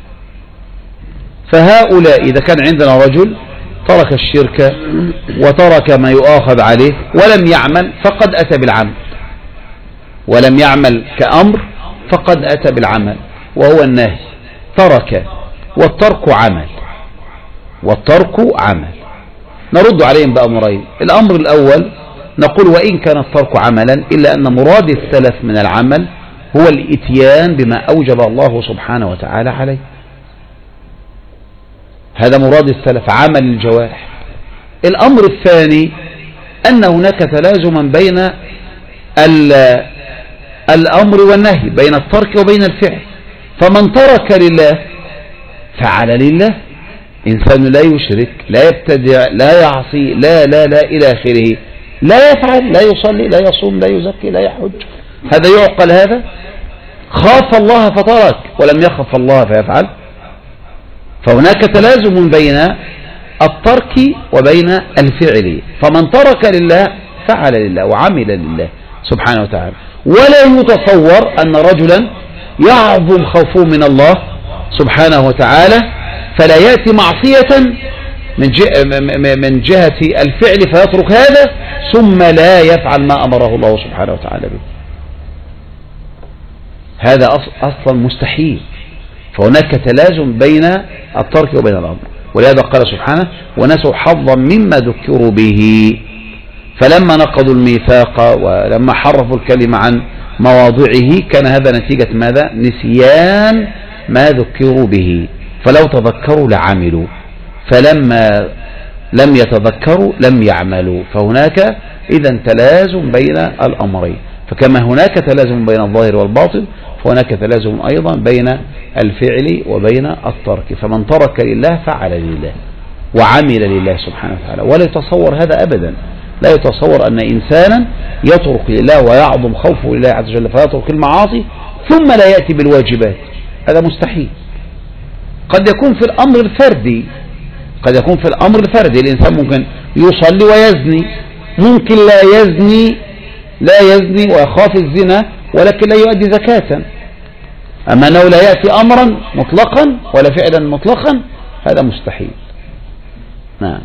فهؤلاء إذا كان عندنا رجل ترك الشرك وترك ما يؤاخذ عليه ولم يعمل فقد أتى بالعمل، ولم يعمل كأمر فقد أتى بالعمل وهو النهي. ترك، والترك عمل، والترك عمل. نرد عليهم بأمرين. الأمر الأول نقول وإن كان الترك عملا إلا أن مراد السلف من العمل هو الإتيان بما أوجب الله سبحانه وتعالى عليه. هذا مراد السلف، عمل الجوارح. الأمر الثاني أن هناك تلازما بين الأمر والنهي، بين الترك وبين الفعل. فمن ترك لله فعل لله. إنسان لا يشرك، لا يبتدع، لا يعصي، لا لا لا إلى آخره، لا يفعل، لا يصلي، لا يصوم، لا يزكي، لا يحج، هذا يعقل؟ هذا خاف الله فترك ولم يخف الله فيفعل. فهناك تلازم بين الترك وبين الفعل. فمن ترك لله فعل لله وعمل لله سبحانه وتعالى. ولا يتصور أن رجلا يعظم خوفه من الله سبحانه وتعالى فلا يأتي معصية من جهة الفعل فيترك هذا ثم لا يفعل ما أمره الله سبحانه وتعالى به. هذا أصلا مستحيل. فهناك تلازم بين الترك وبين الأمر. ولهذا قال سبحانه: ونسوا حظا مما ذكروا به. فلما نقضوا الميثاق ولما حرفوا الكلمة عن مواضعه كان هذا نتيجة ماذا؟ نسيان ما ذكروا به. فلو تذكروا لعملوا، فلما لم يتذكروا لم يعملوا. فهناك إذن تلازم بين الأمرين. فكما هناك تلازم بين الظاهر والباطن فهناك تلازم أيضا بين الفعل وبين الترك. فمن ترك لله فعل لله وعمل لله سبحانه وتعالى. ولا يتصور هذا أبدا. لا يتصور أن إنسانا يترك لله ويعظم خوفه لله عز وجل فيترك المعاصي ثم لا يأتي بالواجبات. هذا مستحيل. قد يكون في الأمر الفردي، قد يكون في الأمر الفردي الإنسان ممكن يصلي ويزني، ممكن لا يزني لا يزني ويخاف الزنا ولكن لا يؤدي زكاة. أما أنه لا يأتي أمرا مطلقا ولا فعلا مطلقا هذا مستحيل. نعم.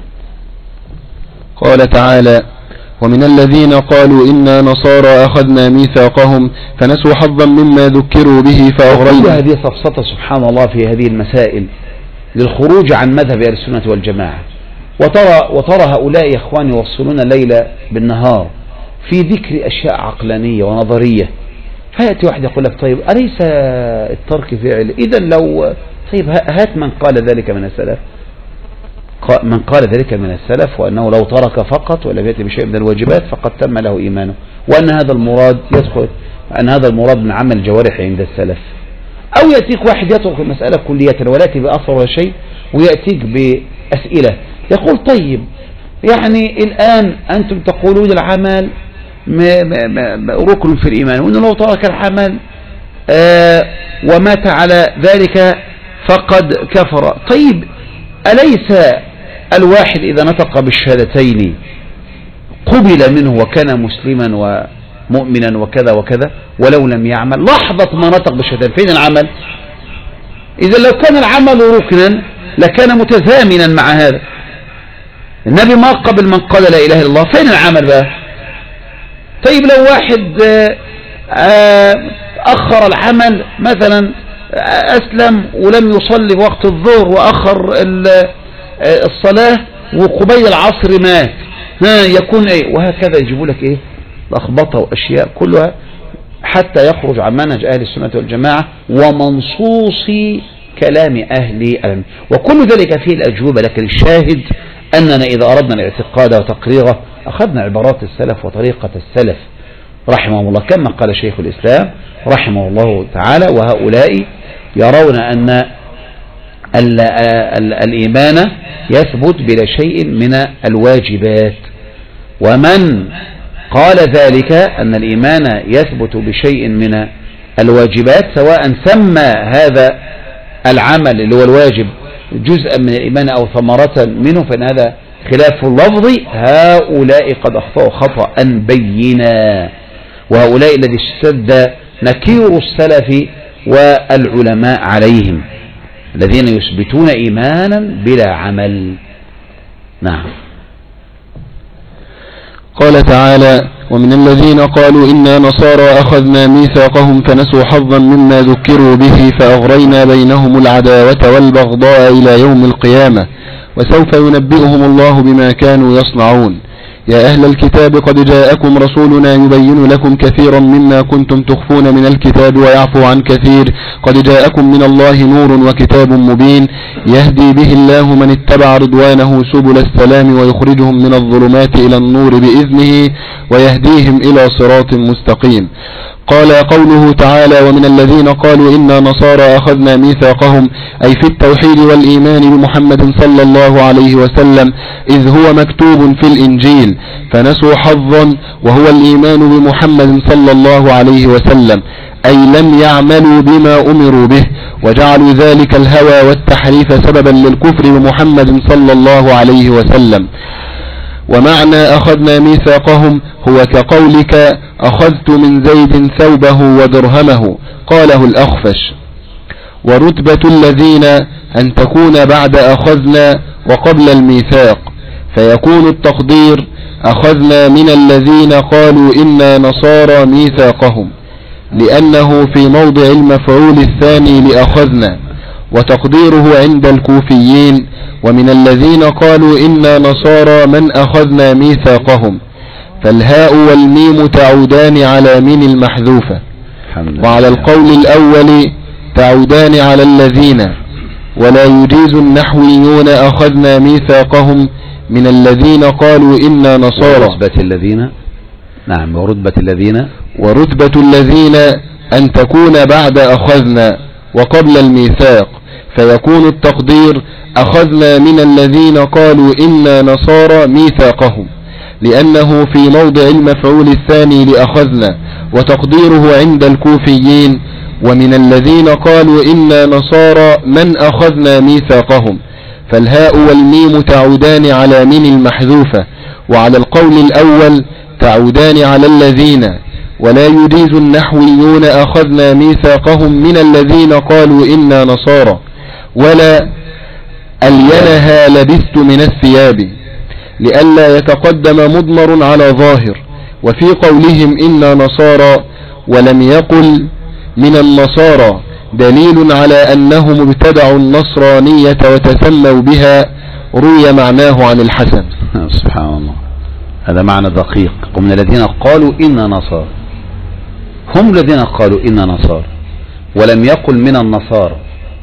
قال تعالى: ومن الذين قالوا إنا نصارى أخذنا ميثاقهم فنسوا حظا مما ذكروا به فأغرينا. هذه سفسطة سبحان الله في هذه المسائل للخروج عن مذهب أهل السنة والجماعة. وترى, وترى هؤلاء يا إخواني يوصلون الليل بالنهار في ذكر أشياء عقلانية ونظرية. فيأتي واحد يقول لك طيب أليس الترك فعل؟ إذا لو طيب هات من قال ذلك من السلف، من قال ذلك من السلف وأنه لو ترك فقط ولم يأتي بشيء من الواجبات فقد تم له إيمانه، وأن هذا المراد يدخل أن هذا المراد من عمل الجوارح عند السلف. أو يأتيك واحد يترك المسألة كلية ولا يأتي بأثر ولا شيء ويأتيك بأسئلة يقول طيب يعني الآن أنتم تقولون العمل ركن في الإيمان وأنه لو ترك العمل آه ومات على ذلك فقد كفر. طيب أليس الواحد إذا نطق بالشهادتين قبل منه وكان مسلما ومؤمنا وكذا وكذا ولو لم يعمل؟ لحظة ما نطق بالشهادتين فين العمل؟ إذا لو كان العمل ركنا لكان متزامنا مع هذا. النبي ما قبل من قال لا إله إلا الله، فين العمل بقى؟ طيب لو واحد أخر العمل مثلا أسلم ولم يصلي وقت الظهر وأخر الصلاة وقبيل العصر مات، ها يكون ايه؟ وهكذا يجيبوا لك ايه لخبطة واشياء كلها حتى يخرج عن منهج اهل السنة والجماعة ومنصوص كلام اهل العلم، وكل ذلك فيه الاجوبة. لكن الشاهد اننا اذا اردنا الاعتقاد وتقريره اخذنا عبارات السلف وطريقة السلف رحمه الله، كما قال شيخ الاسلام رحمه الله تعالى: وهؤلاء يرون ان ال ال الايمان يثبت بلا شيء من الواجبات. ومن قال ذلك أن الإيمان يثبت بشيء من الواجبات سواء سمى هذا العمل اللي هو الواجب جزءا من الإيمان أو ثمرة منه، فإن هذا خلاف اللفظ. هؤلاء قد أخطأوا خطأ بينا، وهؤلاء الذي اشتد نكير السلف والعلماء عليهم، الذين يثبتون إيمانا بلا عمل. نعم. قال تعالى: ومن الذين قالوا إنا نصارى أخذنا ميثاقهم فنسوا حظا مما ذكروا به فأغرينا بينهم العداوة والبغضاء إلى يوم القيامة وسوف ينبئهم الله بما كانوا يصنعون. يا أهل الكتاب قد جاءكم رسولنا يبين لكم كثيرا مما كنتم تخفون من الكتاب ويعفو عن كثير، قد جاءكم من الله نور وكتاب مبين يهدي به الله من اتبع رضوانه سبل السلام ويخرجهم من الظلمات إلى النور بإذنه ويهديهم إلى صراط مستقيم. قال قوله تعالى: ومن الذين قالوا إنا نصارى أخذنا ميثاقهم، أي في التوحيد والإيمان بمحمد صلى الله عليه وسلم، إذ هو مكتوب في الإنجيل، فنسوا حظا وهو الإيمان بمحمد صلى الله عليه وسلم، أي لم يعملوا بما أمروا به، وجعلوا ذلك الهوى والتحريف سببا للكفر بمحمد صلى الله عليه وسلم. ومعنى أخذنا ميثاقهم هو كقولك: أخذت من زيد ثوبه ودرهمه، قاله الأخفش. ورتبة الذين أن تكون بعد أخذنا وقبل الميثاق، فيكون التقدير: أخذنا من الذين قالوا إنا نصارى ميثاقهم، لأنه في موضع المفعول الثاني لأخذنا. وتقديره عند الكوفيين: ومن الذين قالوا إنا نصارى من أخذنا ميثاقهم، فالهاء والميم تعودان على من المحذوفة، وعلى القول الأول تعودان على الذين. ولا يجيز النحويون أخذنا ميثاقهم من الذين قالوا إنا نصارى. ورتبة الذين، نعم، ورتبة الذين ورتبة الذين أن تكون بعد أخذنا وقبل الميثاق، فيكون التقدير: أخذنا من الذين قالوا إنا نصارى ميثاقهم، لأنه في موضع المفعول الثاني لأخذنا. وتقديره عند الكوفيين: ومن الذين قالوا إنا نصارى من أخذنا ميثاقهم، فالهاء والميم تعودان على من المحذوفة، وعلى القول الأول تعودان على الذين. ولا يجيز النحويون أخذنا ميثاقهم من الذين قالوا إنا نصارى، ولا ألينها لبست من الثياب، لئلا يتقدم مضمر على ظاهر. وفي قولهم إنا نصارى ولم يقل من النصارى دليل على أنهم ابتدعوا النصرانية وتسموا بها، روي معناه عن الحسن. سبحان الله، هذا معنى دقيق. ومن الذين قالوا إنا نصارى، هم الذين قالوا إنا نصارى، ولم يقل من النصارى،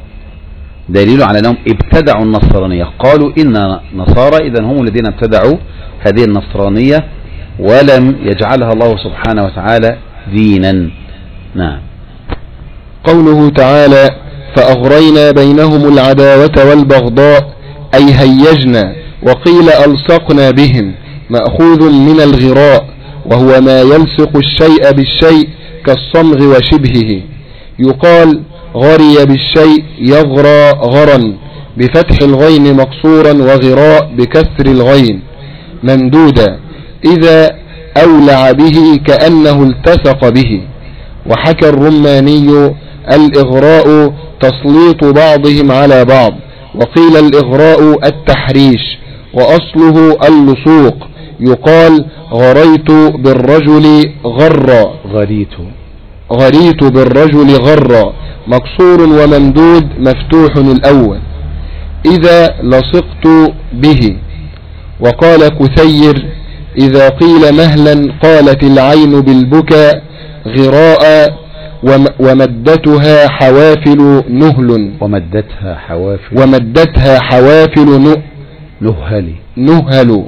دليل على أنهم ابتدعوا النصرانية. قالوا إنا نصارى، إذن هم الذين ابتدعوا هذه النصرانية ولم يجعلها الله سبحانه وتعالى دينا. نعم. قوله تعالى: فأغرينا بينهم العداوة والبغضاء، أي هيجنا، وقيل ألصقنا بهم، مأخوذ من الغراء، وهو ما يلصق الشيء بالشيء كالصمغ وشبهه. يقال غري بالشيء يغرى غرا بفتح الغين مقصورا، وغراء بكسر الغين ممدودا، إذا أولع به كأنه التصق به. وحكى الرماني: الإغراء تسليط بعضهم على بعض، وقيل الإغراء التحريش، وأصله اللصوق. يقال غريت بالرجل غرا، غريت غريت بالرجل غرا، مكسور وممدود مفتوح الأول. إذا لصقت به. وقال كثير إذا قيل مهلا قالت العين بالبكاء غراء ومدتها حوافل نهل ومدتها حوافل ومدتها حوافل نهل نهل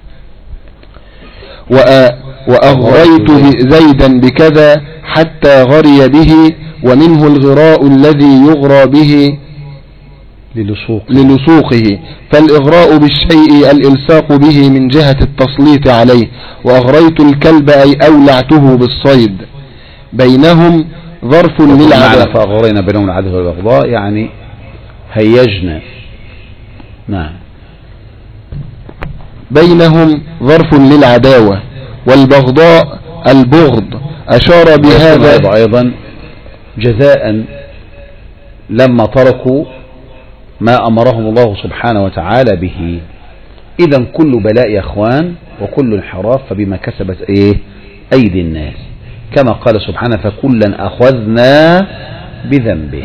وأغريت زيدا بكذا حتى غري به، ومنه الغراء الذي يغرى به للسوق للسوقه، فالإغراء بالشيء الإلصاق به من جهة التسليط عليه. وأغريت الكلب أي أولعته بالصيد. بينهم ظرف للعداء. فأغرينا بينهم العداء والبغضاء يعني هيجنا. نعم. بينهم ظرف للعداوة والبغضاء البغض. أشار بهذا أيضا جزاء لما تركوا ما أمرهم الله سبحانه وتعالى به. إذا كل بلاء يا أخوان وكل انحراف فبما كسبت إيه أيدي الناس، كما قال سبحانه فكلا أخذنا بذنبه.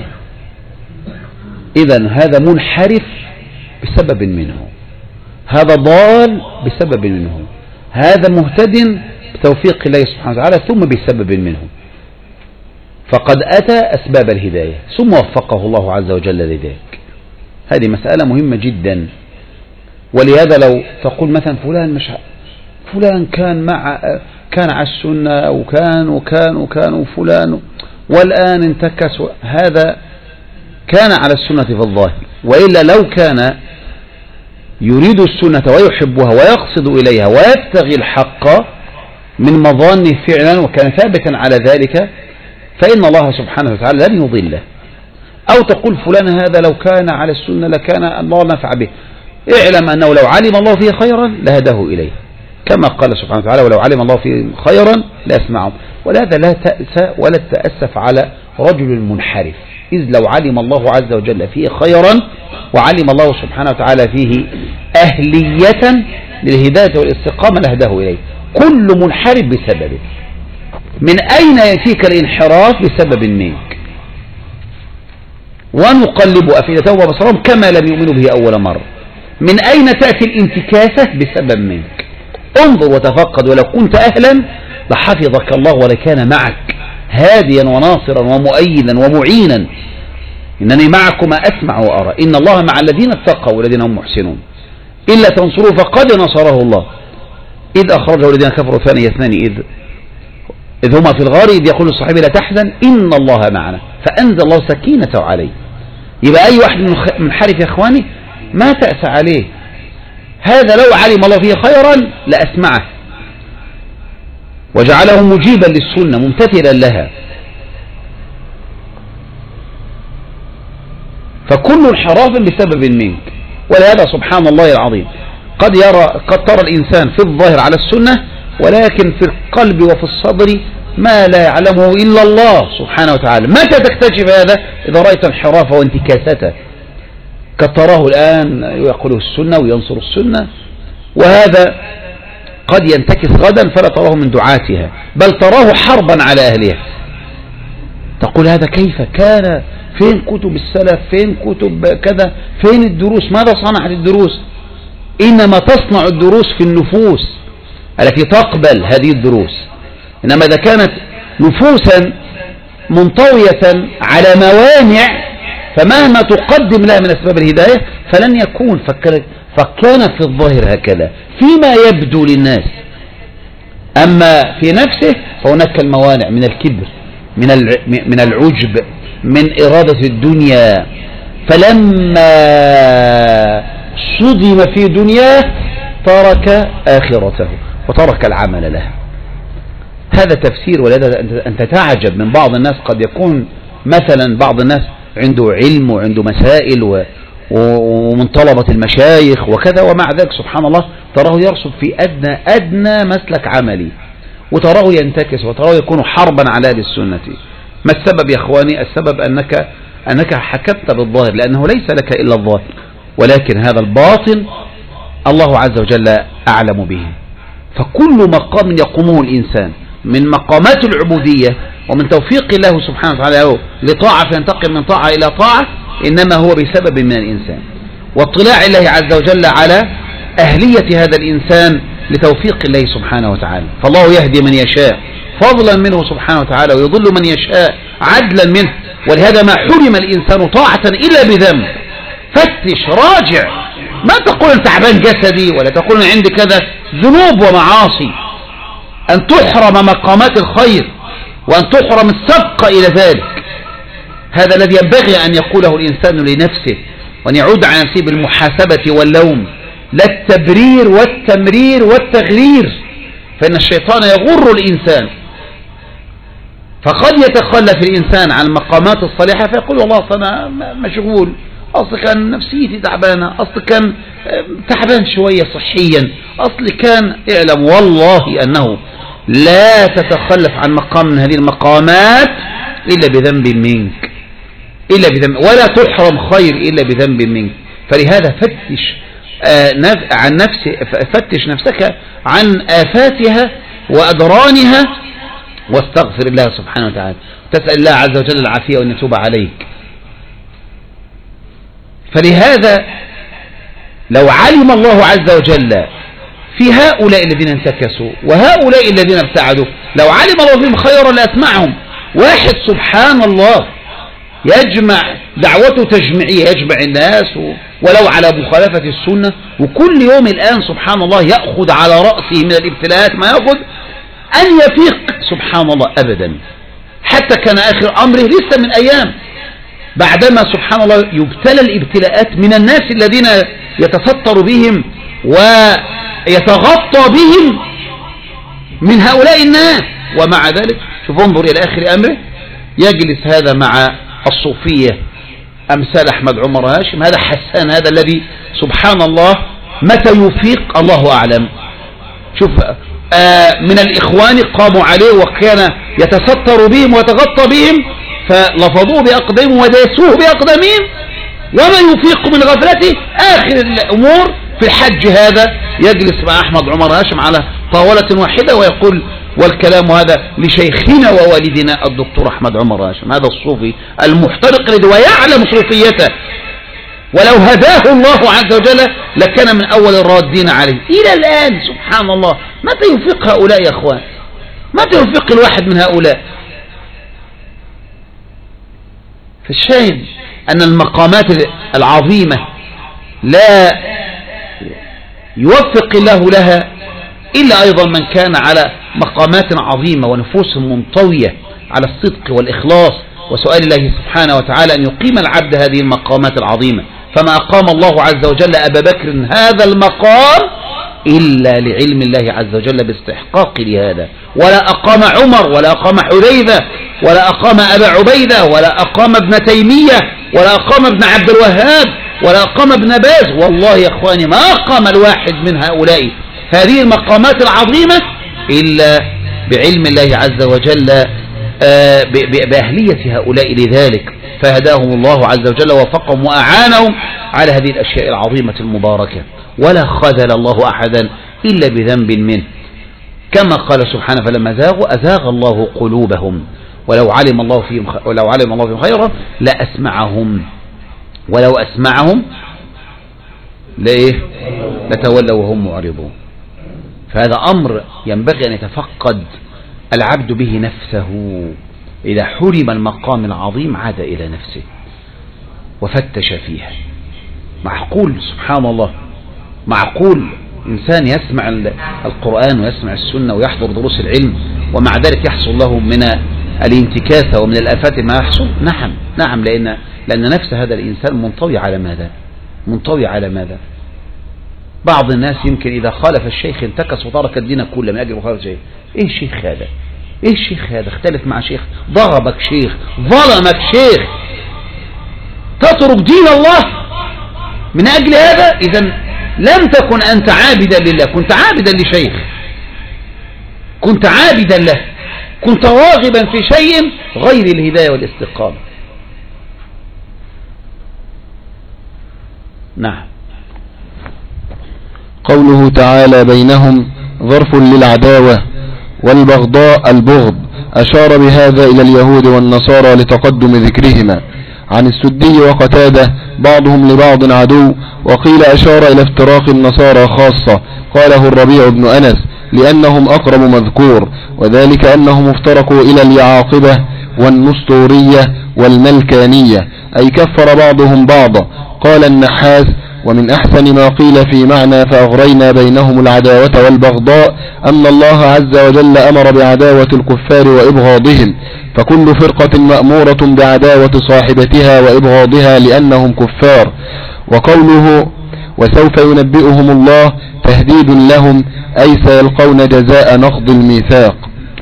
إذا هذا منحرف بسبب منه، هذا ضال بسبب منه، هذا مهتد بتوفيق الله سبحانه وتعالى ثم بسبب منه، فقد أتى أسباب الهداية ثم وفقه الله عز وجل لذلك. هذه مسألة مهمة جدا. ولهذا لو تقول مثلا فلان مش فلان كان مع كان على السنة وكان وكان وكان وفلان والآن انتكس، هذا كان على السنة في الظاهر، وإلا لو كان يريد السنة ويحبها ويقصد إليها ويبتغي الحق من مظانه فعلا وكان ثابتا على ذلك فإن الله سبحانه وتعالى لن يضله. أو تقول فلان هذا لو كان على السنة لكان الله نفع به، اعلم أنه لو علم الله فيه خيرا لهداه إليه، كما قال سبحانه وتعالى ولو علم الله فيه خيرا لأسمعهم. ولهذا لا تأسى ولا تأسف على رجل منحرف، إذ لو علم الله عز وجل فيه خيرا وعلم الله سبحانه وتعالى فيه أهلية للهداية والاستقامة لهداه إليه. كل منحرف بسببه. من أين يأتيك الانحراف؟ بسبب منك. ونقلب أفئدتهم وبصرهم كما لم يؤمنوا به أول مرة. من أين تأتي الانتكاسة؟ بسبب منك. انظر وتفقد، ولو كنت أهلا لحفظك الله ولكان معك هاديا وناصرا ومؤيدا ومعينا. إنني معكم أسمع وأرى إن الله مع الذين اتقوا والذين هم محسنون إلا تنصروه فقد نصره الله إذ أخرجه الذين كفروا ثاني اثنين إذ إذ هما في الغار إذ يقول الصحابي لا تحزن إن الله معنا فأنزل الله سكينته عليه. يبقى أي واحد منحرف يا إخواني ما تأسى عليه، هذا لو علم الله فيه خيرا لأسمعه وجعله مجيبا للسنة ممتثلا لها. فكل انحراف بسبب منك. ولهذا سبحان الله العظيم قد يرى قد ترى الإنسان في الظاهر على السنة ولكن في القلب وفي الصدر ما لا يعلمه إلا الله سبحانه وتعالى. متى تكتشف هذا؟ إذا رأيت انحرافه وانتكاسته، قد تراه الآن يقول السنة وينصر السنة، وهذا قد ينتكس غدا فلا تراه من دعاتها بل تراه حربا على أهلها. تقول هذا كيف كان؟ فين كتب السلف؟ فين كتب كذا؟ فين الدروس؟ ماذا صنعت الدروس؟ إنما تصنع الدروس في النفوس التي تقبل هذه الدروس. إنما إذا كانت نفوسا منطوية على موانع فمهما تقدم لها من أسباب الهداية فلن يكون. فكان في الظاهر هكذا فيما يبدو للناس، أما في نفسه فهناك الموانع من الكبر من العجب من إرادة الدنيا. فلما صدم في دنياه ترك آخرته وترك العمل لها. هذا تفسير. ولهذا أنت تعجب من بعض الناس، قد يكون مثلا بعض الناس عنده علم وعنده مسائل ومن طلبة المشايخ وكذا، ومع ذلك سبحان الله تراه يرسب في أدنى أدنى مسلك عملي وتراه ينتكس وتراه يكون حربا على أهل السنة. ما السبب يا أخواني؟ السبب أنك أنك حكمت بالظاهر، لأنه ليس لك إلا الظاهر، ولكن هذا الباطن الله عز وجل أعلم به. فكل مقام يقومه الإنسان من مقامات العبودية ومن توفيق الله سبحانه وتعالى له لطاعة فينتقل من طاعة إلى طاعة إنما هو بسبب من الإنسان. واطلاع الله عز وجل على أهلية هذا الإنسان لتوفيق الله سبحانه وتعالى. فالله يهدي من يشاء فضلا منه سبحانه وتعالى ويضل من يشاء عدلا منه، ولهذا ما حرم الإنسان طاعة إلا بذنب. فتش راجع، ما تقول أن تعبان جسدي ولا تقول أن عندي كذا، ذنوب ومعاصي، أن تحرم مقامات الخير وأن تحرم السبق إلى ذلك. هذا الذي ينبغي أن يقوله الإنسان لنفسه، وأن يعود على نفسه بالمحاسبة واللوم، لا التبرير والتمرير والتغرير، فإن الشيطان يغر الإنسان. فقد يتخلف الإنسان عن المقامات الصالحة فيقول والله أصل أنا مشغول، أصل كان نفسيتي تعبانة، أصل كان تعبان شوية صحيا، أصل كان. اعلم والله أنه لا تتخلف عن مقام من هذه المقامات إلا بذنب منك، إلا بذنب، ولا تحرم خير إلا بذنب منك. فلهذا فتش عن نفسك، فتش نفسك عن آفاتها وأدرانها واستغفر الله سبحانه وتعالى، تسأل الله عز وجل العافية وأن يتوب عليك. فلهذا لو علم الله عز وجل في هؤلاء الذين انتكسوا وهؤلاء الذين ابتعدوا، لو علم الله فيهم خيرا لأسمعهم. واحد سبحان الله يجمع دعوته تجميعية، يجمع الناس ولو على مخالفة السنة، وكل يوم الآن سبحان الله يأخذ على رأسه من الابتلاءات ما يأخذ، أن يفيق سبحان الله أبدا. حتى كان آخر أمره لسه من أيام بعدما سبحان الله يبتلى الابتلاءات من الناس الذين يتستر بهم ويتغطى بهم من هؤلاء الناس، ومع ذلك شوف انظر إلى آخر أمره، يجلس هذا مع الصوفية أمثال أحمد عمر هاشم، هذا حسان، هذا الذي سبحان الله متى يفيق الله أعلم. شوف آه من الإخوان قاموا عليه وكان يتستر بهم ويتغطى بهم فلفظوه بأقدامهم وداسوه بأقدامهم، وما يفيق من غفلته. آخر الأمور في الحج هذا يجلس مع أحمد عمر هاشم على طاولة واحدة ويقول والكلام هذا لشيخنا ووالدنا الدكتور أحمد عمر هاشم، هذا الصوفي المحترق الذي ويعلم صوفيته، ولو هداه الله عز وجل لكان من أول الرادين عليه. إلى الآن سبحان الله متى يفيق هؤلاء يا أخوان؟ متى يفيق الواحد من هؤلاء؟ فالشاهد أن المقامات العظيمة لا يوفق الله لها إلا أيضا من كان على مقامات عظيمة ونفوس منطوية على الصدق والإخلاص وسؤال الله سبحانه وتعالى أن يقيم العبد هذه المقامات العظيمة. فما أقام الله عز وجل أبا بكر هذا المقام إلا لعلم الله عز وجل باستحقاق لهذا، ولا أقام عمر ولا أقام حذيفة ولا أقام أبا عبيدة ولا أقام ابن تيمية ولا أقام ابن عبد الوهاب ولا أقام ابن باز. والله يا أخواني ما أقام الواحد من هؤلاء هذه المقامات العظيمة إلا بعلم الله عز وجل بأهلية هؤلاء لذلك، فهداهم الله عز وجل ووفقهم وأعانهم على هذه الأشياء العظيمة المباركة. ولا خذل الله أحدا إلا بذنب منه، كما قال سبحانه فلما زاغوا أزاغ الله قلوبهم ولو علم الله فيهم ولو علم الله فيهم خيرا لأسمعهم ولو أسمعهم ليه لتولوا وهم معرضون. فهذا أمر ينبغي أن يتفقد العبد به نفسه. إذا حرم المقام العظيم عاد إلى نفسه وفتش فيها. معقول سبحان الله، معقول إنسان يسمع القرآن ويسمع السنة ويحضر دروس العلم ومع ذلك يحصل له من الانتكاسة ومن الآفات ما يحصل؟ نعم نعم، لأن لأن نفس هذا الإنسان منطوي على ماذا؟ منطوي على ماذا؟ بعض الناس يمكن إذا خالف الشيخ انتكس وترك الدين كله من أجل مخالفة الشيخ. إيه الشيخ هذا؟ إيه الشيخ هذا؟ اختلف مع شيخ، ضربك شيخ، ظلمك شيخ، تترك دين الله من أجل هذا؟ إذن لم تكن أنت عابدا لله، كنت عابدا لشيخ، كنت عابدا له، كنت راغبا في شيء غير الهداية والاستقامة. نعم. قوله تعالى بينهم ظرف للعداوة والبغضاء البغض، أشار بهذا إلى اليهود والنصارى لتقدم ذكرهما عن السدي وقتادة بعضهم لبعض عدو. وقيل أشار إلى افتراق النصارى خاصة، قاله الربيع بن أنس لأنهم أقرب مذكور، وذلك أنهم افترقوا إلى اليعاقبة والنسطورية والملكانية، أي كفر بعضهم بعضا. قال النحاس: ومن أحسن ما قيل في معنى فأغرينا بينهم العداوة والبغضاء أن الله عز وجل أمر بعداوة الكفار وإبغاضهم، فكل فرقة مأمورة بعداوة صاحبتها وإبغاضها لأنهم كفار. وقوله وسوف ينبئهم الله تهديد لهم، أي سيلقون جزاء نقض الميثاق.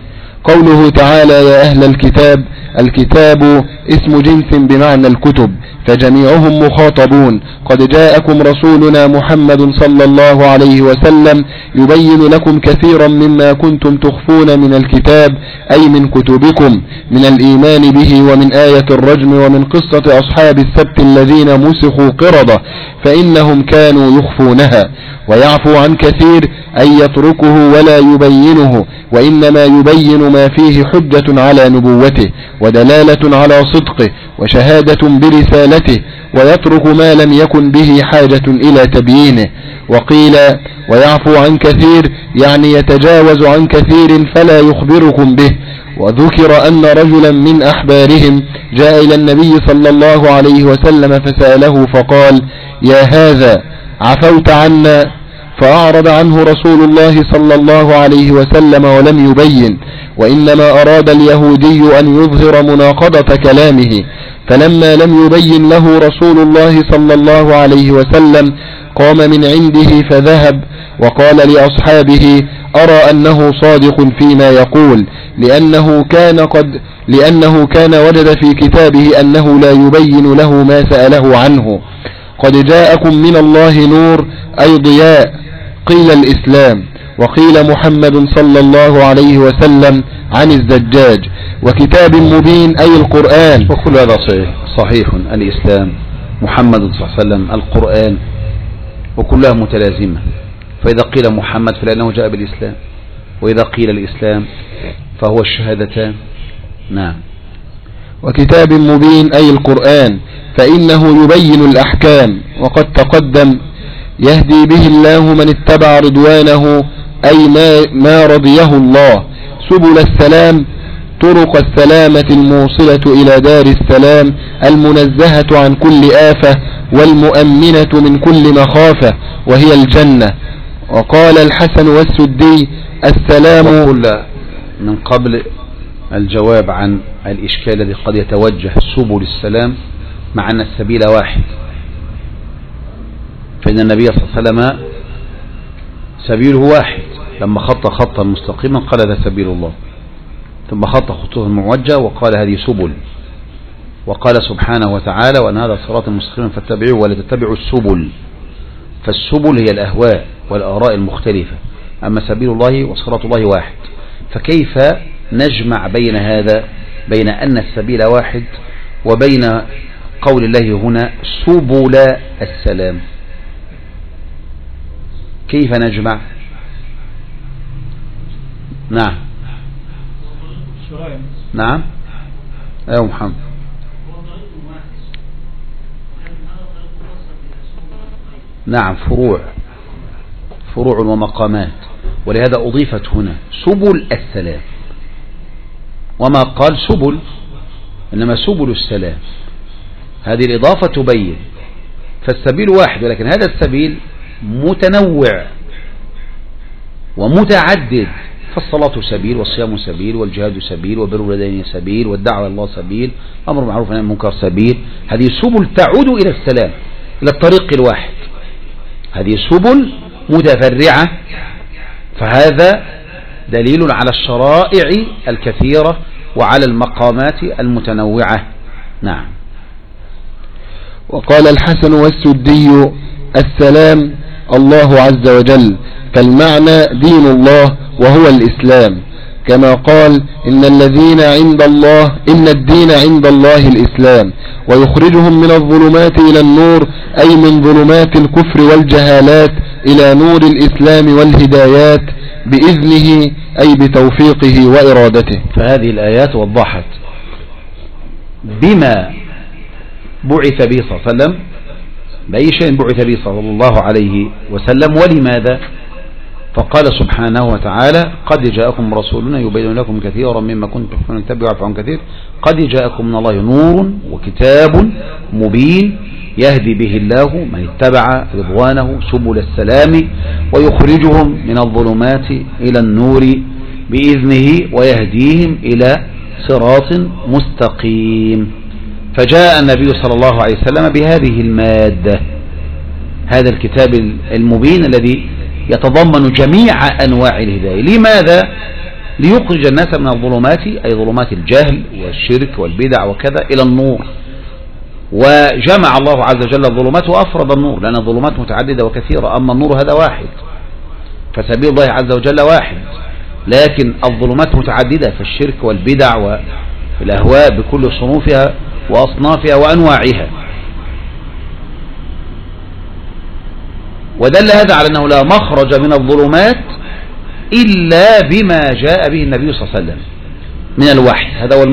قوله تعالى يا أهل الكتاب، الكتاب اسم جنس بمعنى الكتب، فجميعهم مخاطبون. قد جاءكم رسولنا محمد صلى الله عليه وسلم يبين لكم كثيرا مما كنتم تخفون من الكتاب، أي من كتبكم، من الإيمان به ومن آية الرجم ومن قصة أصحاب السبت الذين مسخوا قردة فإنهم كانوا يخفونها. ويعفو عن كثير أي يتركه ولا يبينه، وإنما يبين ما فيه حجة على نبوته ودلالة على صدقه وشهادة برسالته، ويترك ما لم يكن به حاجة إلى تبيينه. وقيل ويعفو عن كثير يعني يتجاوز عن كثير فلا يخبركم به. وذكر أن رجلا من أحبارهم جاء إلى النبي صلى الله عليه وسلم فسأله فقال يا هذا عفوت عنا، فأعرض عنه رسول الله صلى الله عليه وسلم ولم يبين، وإنما أراد اليهودي أن يظهر مناقضة كلامه، فلما لم يبين له رسول الله صلى الله عليه وسلم قام من عنده فذهب وقال لأصحابه أرى أنه صادق فيما يقول، لأنه كان قد لأنه كان وجد في كتابه أنه لا يبين له ما سأله عنه. قد جاءكم من الله نور أي ضياء، قيل الإسلام، وقيل محمد صلى الله عليه وسلم عن الزجاج، وكتاب مبين أي القرآن. وكل هذا صحيح, صحيح الإسلام محمد صلى الله عليه وسلم القرآن، وكلها متلازمة. فإذا قيل محمد فلأنه جاء بالإسلام، وإذا قيل الإسلام فهو الشهادتان. نعم. وكتاب مبين أي القرآن، فإنه يبين الأحكام، وقد تقدم يهدي به الله من اتبع رضوانه أي ما, ما رضيه الله. سبل السلام طرق السلامة الموصلة إلى دار السلام المنزهة عن كل آفة والمؤمنة من كل مخافة وهي الجنة. وقال الحسن والسدي السلام. وقل من قبل الجواب عن الإشكال الذي قد يتوجه سبل السلام مع أن السبيل واحد، فإن النبي صلى الله عليه وسلم سبيله واحد، لما خط خطا مستقيما قال هذا سبيل الله، ثم خط خطوه المعوجة وقال هذه سبل، وقال سبحانه وتعالى وأن هذا صراط مستقيما فاتبعوه ولا تتبعوا السبل. فالسبل هي الأهواء والآراء المختلفة، أما سبيل الله وصراط الله واحد. فكيف نجمع بين هذا، بين أن السبيل واحد وبين قول الله هنا سبل السلام؟ كيف نجمع؟ نعم نعم أيوة محمد. نعم فروع فروع ومقامات، ولهذا أضيفت هنا سبل السلام، وما قال سبل إنما سبل السلام. هذه الإضافة تبين فالسبيل واحد، ولكن هذا السبيل متنوع ومتعدد، فالصلاة سبيل، والصيام سبيل، والجهاد سبيل، وبر الوالدين سبيل، والدعوة الله سبيل، أمر معروف ونهي عن المنكر سبيل. هذه سبل تعود إلى السلام، إلى الطريق الواحد. هذه سبل متفرعة، فهذا دليل على الشرائع الكثيرة وعلى المقامات المتنوعة. نعم. وقال الحسن والسدي السلام الله عز وجل، فالمعنى دين الله وهو الإسلام، كما قال إن الذين عند الله إن الدين عند الله الإسلام، ويخرجهم من الظلمات إلى النور أي من ظلمات الكفر والجهالات إلى نور الإسلام والهدايات بإذنه أي بتوفيقه وإرادته. فهذه الآيات وضحت بما بعث به صلى الله عليه وسلم، بأي شيء بعث به صلى الله عليه وسلم، ولماذا؟ فقال سبحانه وتعالى قد جاءكم رسولنا يبين لكم كثيرا مما كنتم تخفون كتاب ويعفو عن كثير، قد جاءكم من الله نور وكتاب مبين يهدي به الله من اتبع رضوانه سبل السلام ويخرجهم من الظلمات إلى النور بإذنه ويهديهم إلى صراط مستقيم. فجاء النبي صلى الله عليه وسلم بهذه المادة، هذا الكتاب المبين الذي يتضمن جميع أنواع الهداية. لماذا؟ ليخرج الناس من الظلمات، أي ظلمات الجهل والشرك والبدع وكذا، إلى النور. وجمع الله عز وجل الظلمات وأفرد النور، لأن الظلمات متعددة وكثيرة، أما النور هذا واحد، فسبيل الله عز وجل واحد، لكن الظلمات متعددة، فالشرك والبدع والأهواء بكل صنوفها وأصنافها وأنواعها. ودل هذا على أنه لا مخرج من الظلمات إلا بما جاء به النبي صلى الله عليه وسلم من الوحي، هذا هو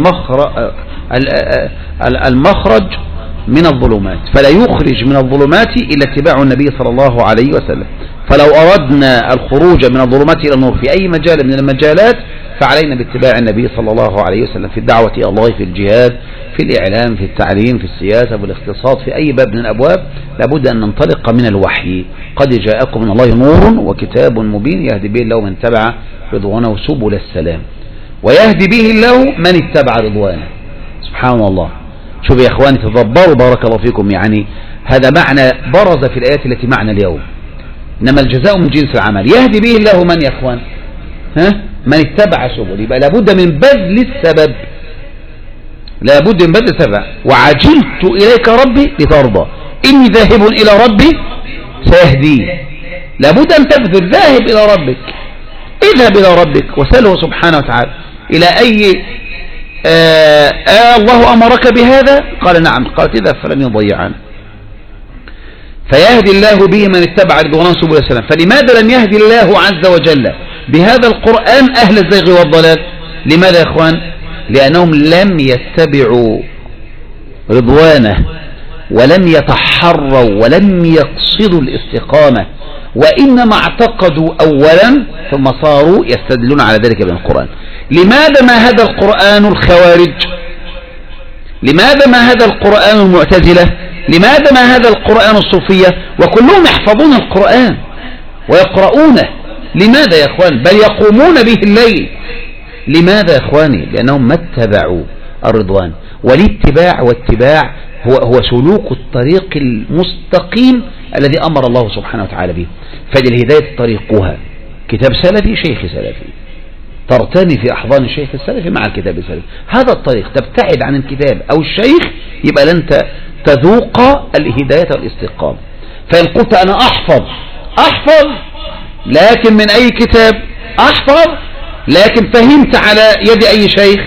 المخرج من الظلمات، فلا يخرج من الظلمات إلا اتباع النبي صلى الله عليه وسلم. فلو أردنا الخروج من الظلمات إلى النور في أي مجال من المجالات فعلينا باتباع النبي صلى الله عليه وسلم في الدعوة إلى الله، في الجهاد، في الإعلام، في التعليم، في السياسة، في الاقتصاد، في أي باب من الأبواب لابد أن ننطلق من الوحي. قد جاءكم من الله نور وكتاب مبين يهدي به الله من اتبع رضوانه سبل السلام ويهدي به الله من اتبع رضوانه. سبحان الله. شوف يا إخواني تدبروا بارك الله فيكم، يعني هذا معنى برز في الآيات التي معنا اليوم، إنما الجزاء من جنس العمل. يهدي به الله من يا إخوان؟ ها؟ من اتبع سبل. يبقى لابد من بذل السبب، لابد من بذل السبب. وعجلت إليك ربي لترضى إني ذاهب إلى ربي سيهدي. لابد أن تبذل، ذاهب إلى ربك، اذهب إلى ربك وسأله سبحانه وتعالى إلى أي آه آه الله أمرك بهذا؟ قال نعم. قال اذهب فلن يضيعان. فيهدي الله به من اتبع رضوانه سبل السلام. فلماذا لم يهدي الله عز وجل بهذا القرآن أهل الزيغ والضلال؟ لماذا يا إخوان؟ لأنهم لم يتبعوا رضوانه ولم يتحروا ولم يقصدوا الاستقامة، وإنما اعتقدوا أولا ثم صاروا يستدلون على ذلك بالقرآن. لماذا ما هذا القرآن الخوارج؟ لماذا ما هذا القرآن المعتزلة؟ لماذا ما هذا القرآن الصوفية؟ وكلهم يحفظون القرآن ويقرؤونه. لماذا يا إخوان؟ بل يقومون به الليل. لماذا يا إخواني؟ لأنهم ما اتبعوا الرضوان. والاتباع والاتباع هو, هو سلوك الطريق المستقيم الذي أمر الله سبحانه وتعالى به. فالهداية طريقها كتاب سلفي، شيخ سلفي، ترتمي في أحضان الشيخ السلفي مع الكتاب السلفي. هذا الطريق. تبتعد عن الكتاب أو الشيخ يبقى لن تذوق الهداية والاستقامة. فإن قلت أنا أحفظ أحفظ لكن من أي كتاب؟ أحفظ لكن فهمت على يد أي شيخ؟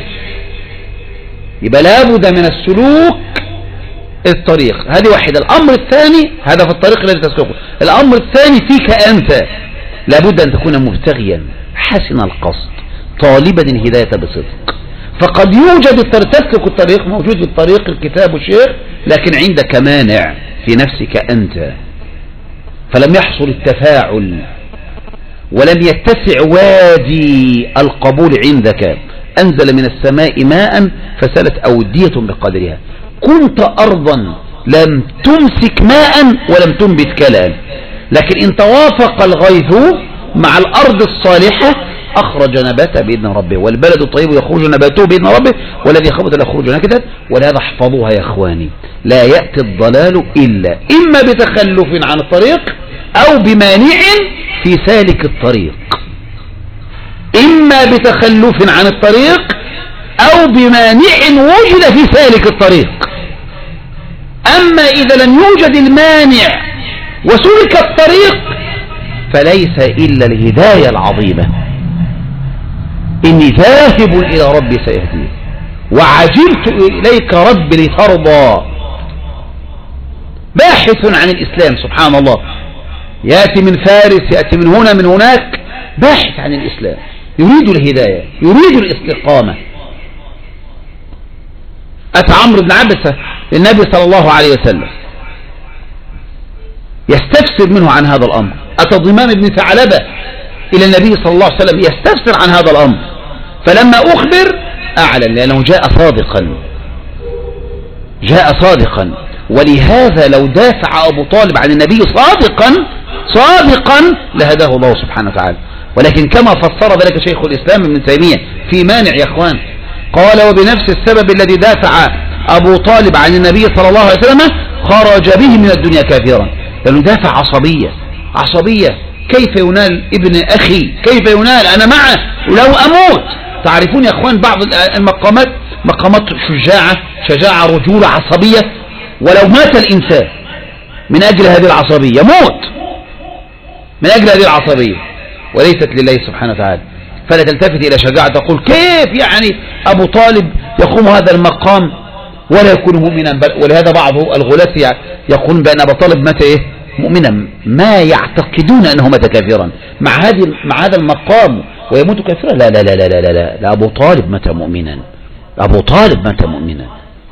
يبقى لابد من السلوك الطريق. هذه واحدة. الأمر الثاني، هذا في الطريق الذي تسلكه. الأمر الثاني فيك أنت، لابد أن تكون مبتغيا حسن القصد طالبا الهداية بصدق. فقد يوجد تسلك الطريق، موجود في الطريق الكتاب والشيخ، لكن عندك مانع في نفسك أنت، فلم يحصل التفاعل ولم يتسع وادي القبول عندك. أنزل من السماء ماء فسالت أودية بقدرها. كنت أرضا لم تمسك ماء ولم تنبت كلام، لكن إن توافق الغيث مع الأرض الصالحة أخرج نباته بإذن ربه، والبلد الطيب يخرج نباته بإذن ربه والذي خبث لا يخرج نكدا. ولهذا احفظوها يا إخواني، لا يأتي الضلال إلا إما بتخلف عن الطريق أو بمانع في سالك الطريق. إما بتخلف عن الطريق أو بمانع وجد في سالك الطريق. أما إذا لم يوجد المانع وسلك الطريق فليس إلا الهداية العظيمة. إني ذاهب إلى ربي سيهدين وعجلت إليك ربي لترضى. باحث عن الإسلام سبحان الله، يأتي من فارس، يأتي من هنا من هناك، باحث عن الإسلام، يريد الهداية، يريد الاستقامة. أتى عمرو بن عبسة للنبي صلى الله عليه وسلم يستفسر منه عن هذا الأمر. أتى ضمام بن ثعلبة إلى النبي صلى الله عليه وسلم يستفسر عن هذا الأمر، فلما أخبر أعلن، لأنه جاء صادقا جاء صادقا ولهذا لو دافع أبو طالب عن النبي صادقا صادقا لهداه الله سبحانه وتعالى. ولكن كما فسر ذلك شيخ الإسلام ابن تيمية في مانع يا أخوان، قال وبنفس السبب الذي دافع أبو طالب عن النبي صلى الله عليه وسلم خرج به من الدنيا كافرا، لأنه دافع عصبية عصبية كيف ينال ابن أخي، كيف ينال أنا معه ولو أموت. تعرفون يا أخوان بعض المقامات مقامات شجاعة شجاعة رجولة عصبية، ولو مات الإنسان من أجل هذه العصبية يموت من أجل هذه العصبية وليست لله سبحانه وتعالى. فلا تلتفت إلى شجاعة تقول كيف يعني أبو طالب يقوم هذا المقام ولا يكون مؤمنا. ولهذا بعض الغلاة يقول بأن أبو طالب مات إيه مؤمنا، ما يعتقدون أنه مات كافرا مع هذه مع هذا المقام ويموت كافرا. لا لا لا لا لا لا, لا أبو طالب مات مؤمنا، أبو طالب مات مؤمنا.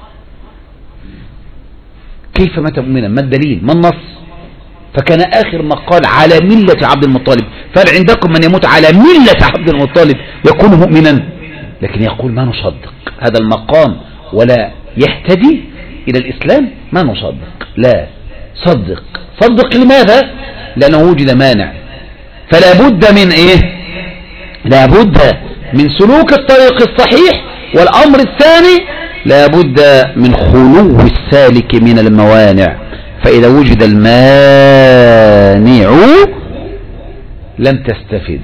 كيف مات مؤمنا؟ ما الدليل؟ ما النص؟ فكان آخر ما قال على ملة عبد المطلب. فهل عندكم من يموت على ملة عبد المطلب يكون مؤمنا؟ لكن يقول ما نصدق هذا المقام ولا يهتدي إلى الإسلام، ما نصدق. لا صدق صدق. لماذا؟ لأنه وجد مانع، فلا بد من إيه؟ لا بد من سلوك الطريق الصحيح. والأمر الثاني لا بد من خلو السالك من الموانع، فإذا وجد المانع لم تستفد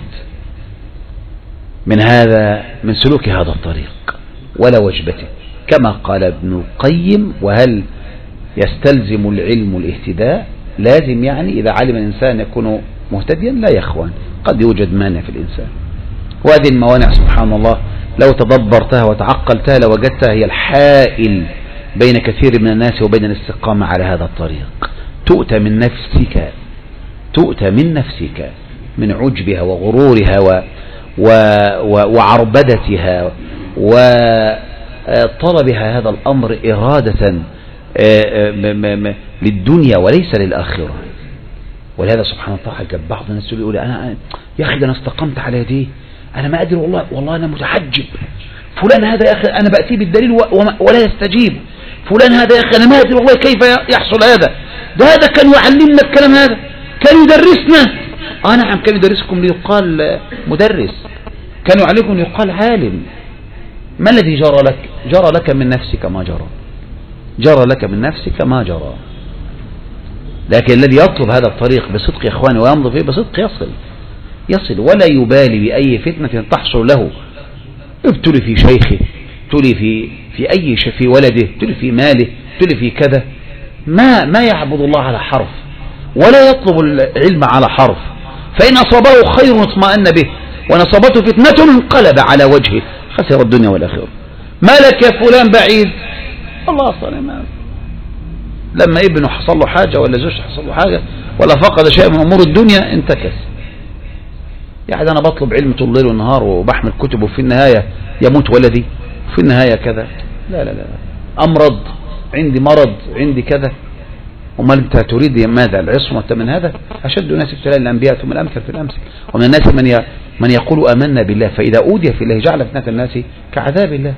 من هذا من سلوك هذا الطريق ولا وجبته. كما قال ابن القيم وهل يستلزم العلم الاهتداء؟ لازم يعني إذا علم الإنسان يكون مهتديا؟ لا يا أخوان، قد يوجد مانع في الإنسان، وهذه الموانع سبحان الله لو تدبرتها وتعقلتها لوجدتها هي الحائل بين كثير من الناس وبين الاستقامة على هذا الطريق. تؤتى من نفسك تؤتى من نفسك من عجبها وغرورها و و و وعربدتها وطلبها هذا الأمر إرادة للدنيا وليس للآخرة. ولهذا سبحان الله تعالى بعض الناس يقول أنا يا أخي ده أنا استقمت على يديه، أنا ما أدري والله والله أنا متحجب، فلان هذا يا أخي أنا بأتي بالدليل ولا يستجيب، فلان هذا يا أخي أنا ما أدري والله كيف يحصل هذا، ده هذا كان يعلمنا الكلام هذا، كان يدرسنا. آه نعم كان يدرسكم ليقال مدرس، كان يعلمكم ليقال عالم. ما الذي جرى لك؟ جرى لك من نفسك ما جرى، جرى لك من نفسك ما جرى. لكن الذي يطلب هذا الطريق بصدق يا إخواني ويمضي فيه بصدق يصل يصل ولا يبالي بأي فتنة تحصل له. ابتلي في شيخه، ابتلي في في أي شيء، في ولده، ابتلي في ماله، ابتلي في كذا، ما ما يعبد الله على حرف ولا يطلب العلم على حرف. فإن أصابه خير اطمأن به، وإن أصابته فتنة انقلب على وجهه خسر الدنيا والآخرة. ما لك يا فلان بعيد؟ الله أصلا ما لما ابنه حصل له حاجة ولا زوجته حصل له حاجة ولا فقد شيء من أمور الدنيا انتكس. يعني أنا بطلب علم طول الليل والنهار وبحمل كتب وفي النهاية يموت ولدي، وفي النهاية كذا. لا لا لا أمرض، عندي مرض، عندي كذا. وما أنت تريد ماذا؟ العصمة من هذا؟ أشد الناس ابتلاء الأنبياء ثم الأمثل في الأمثل. ومن الناس من من يقول آمنا بالله فإذا أوذي في الله جعل فتنة الناس كعذاب الله.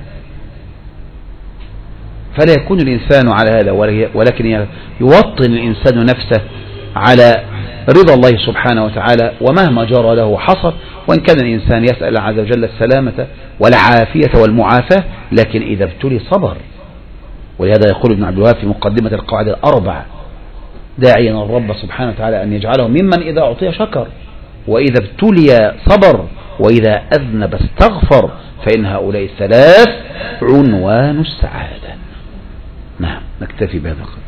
فلا يكون الإنسان على هذا، ولكن يوطن الإنسان نفسه على رضا الله سبحانه وتعالى ومهما جرى له حصل. وإن كان الإنسان يسأل عز وجل السلامة والعافية والمعافاة، لكن إذا ابتلي صبر. ولهذا يقول ابن عبد الوهاب في مقدمة القواعد الأربع داعيا الرب سبحانه وتعالى أن يجعله ممن إذا أعطي شكر، وإذا ابتلي صبر، وإذا أذنب استغفر، فإن هؤلاء الثلاث عنوان السعادة. نعم نكتفي بهذا القدر.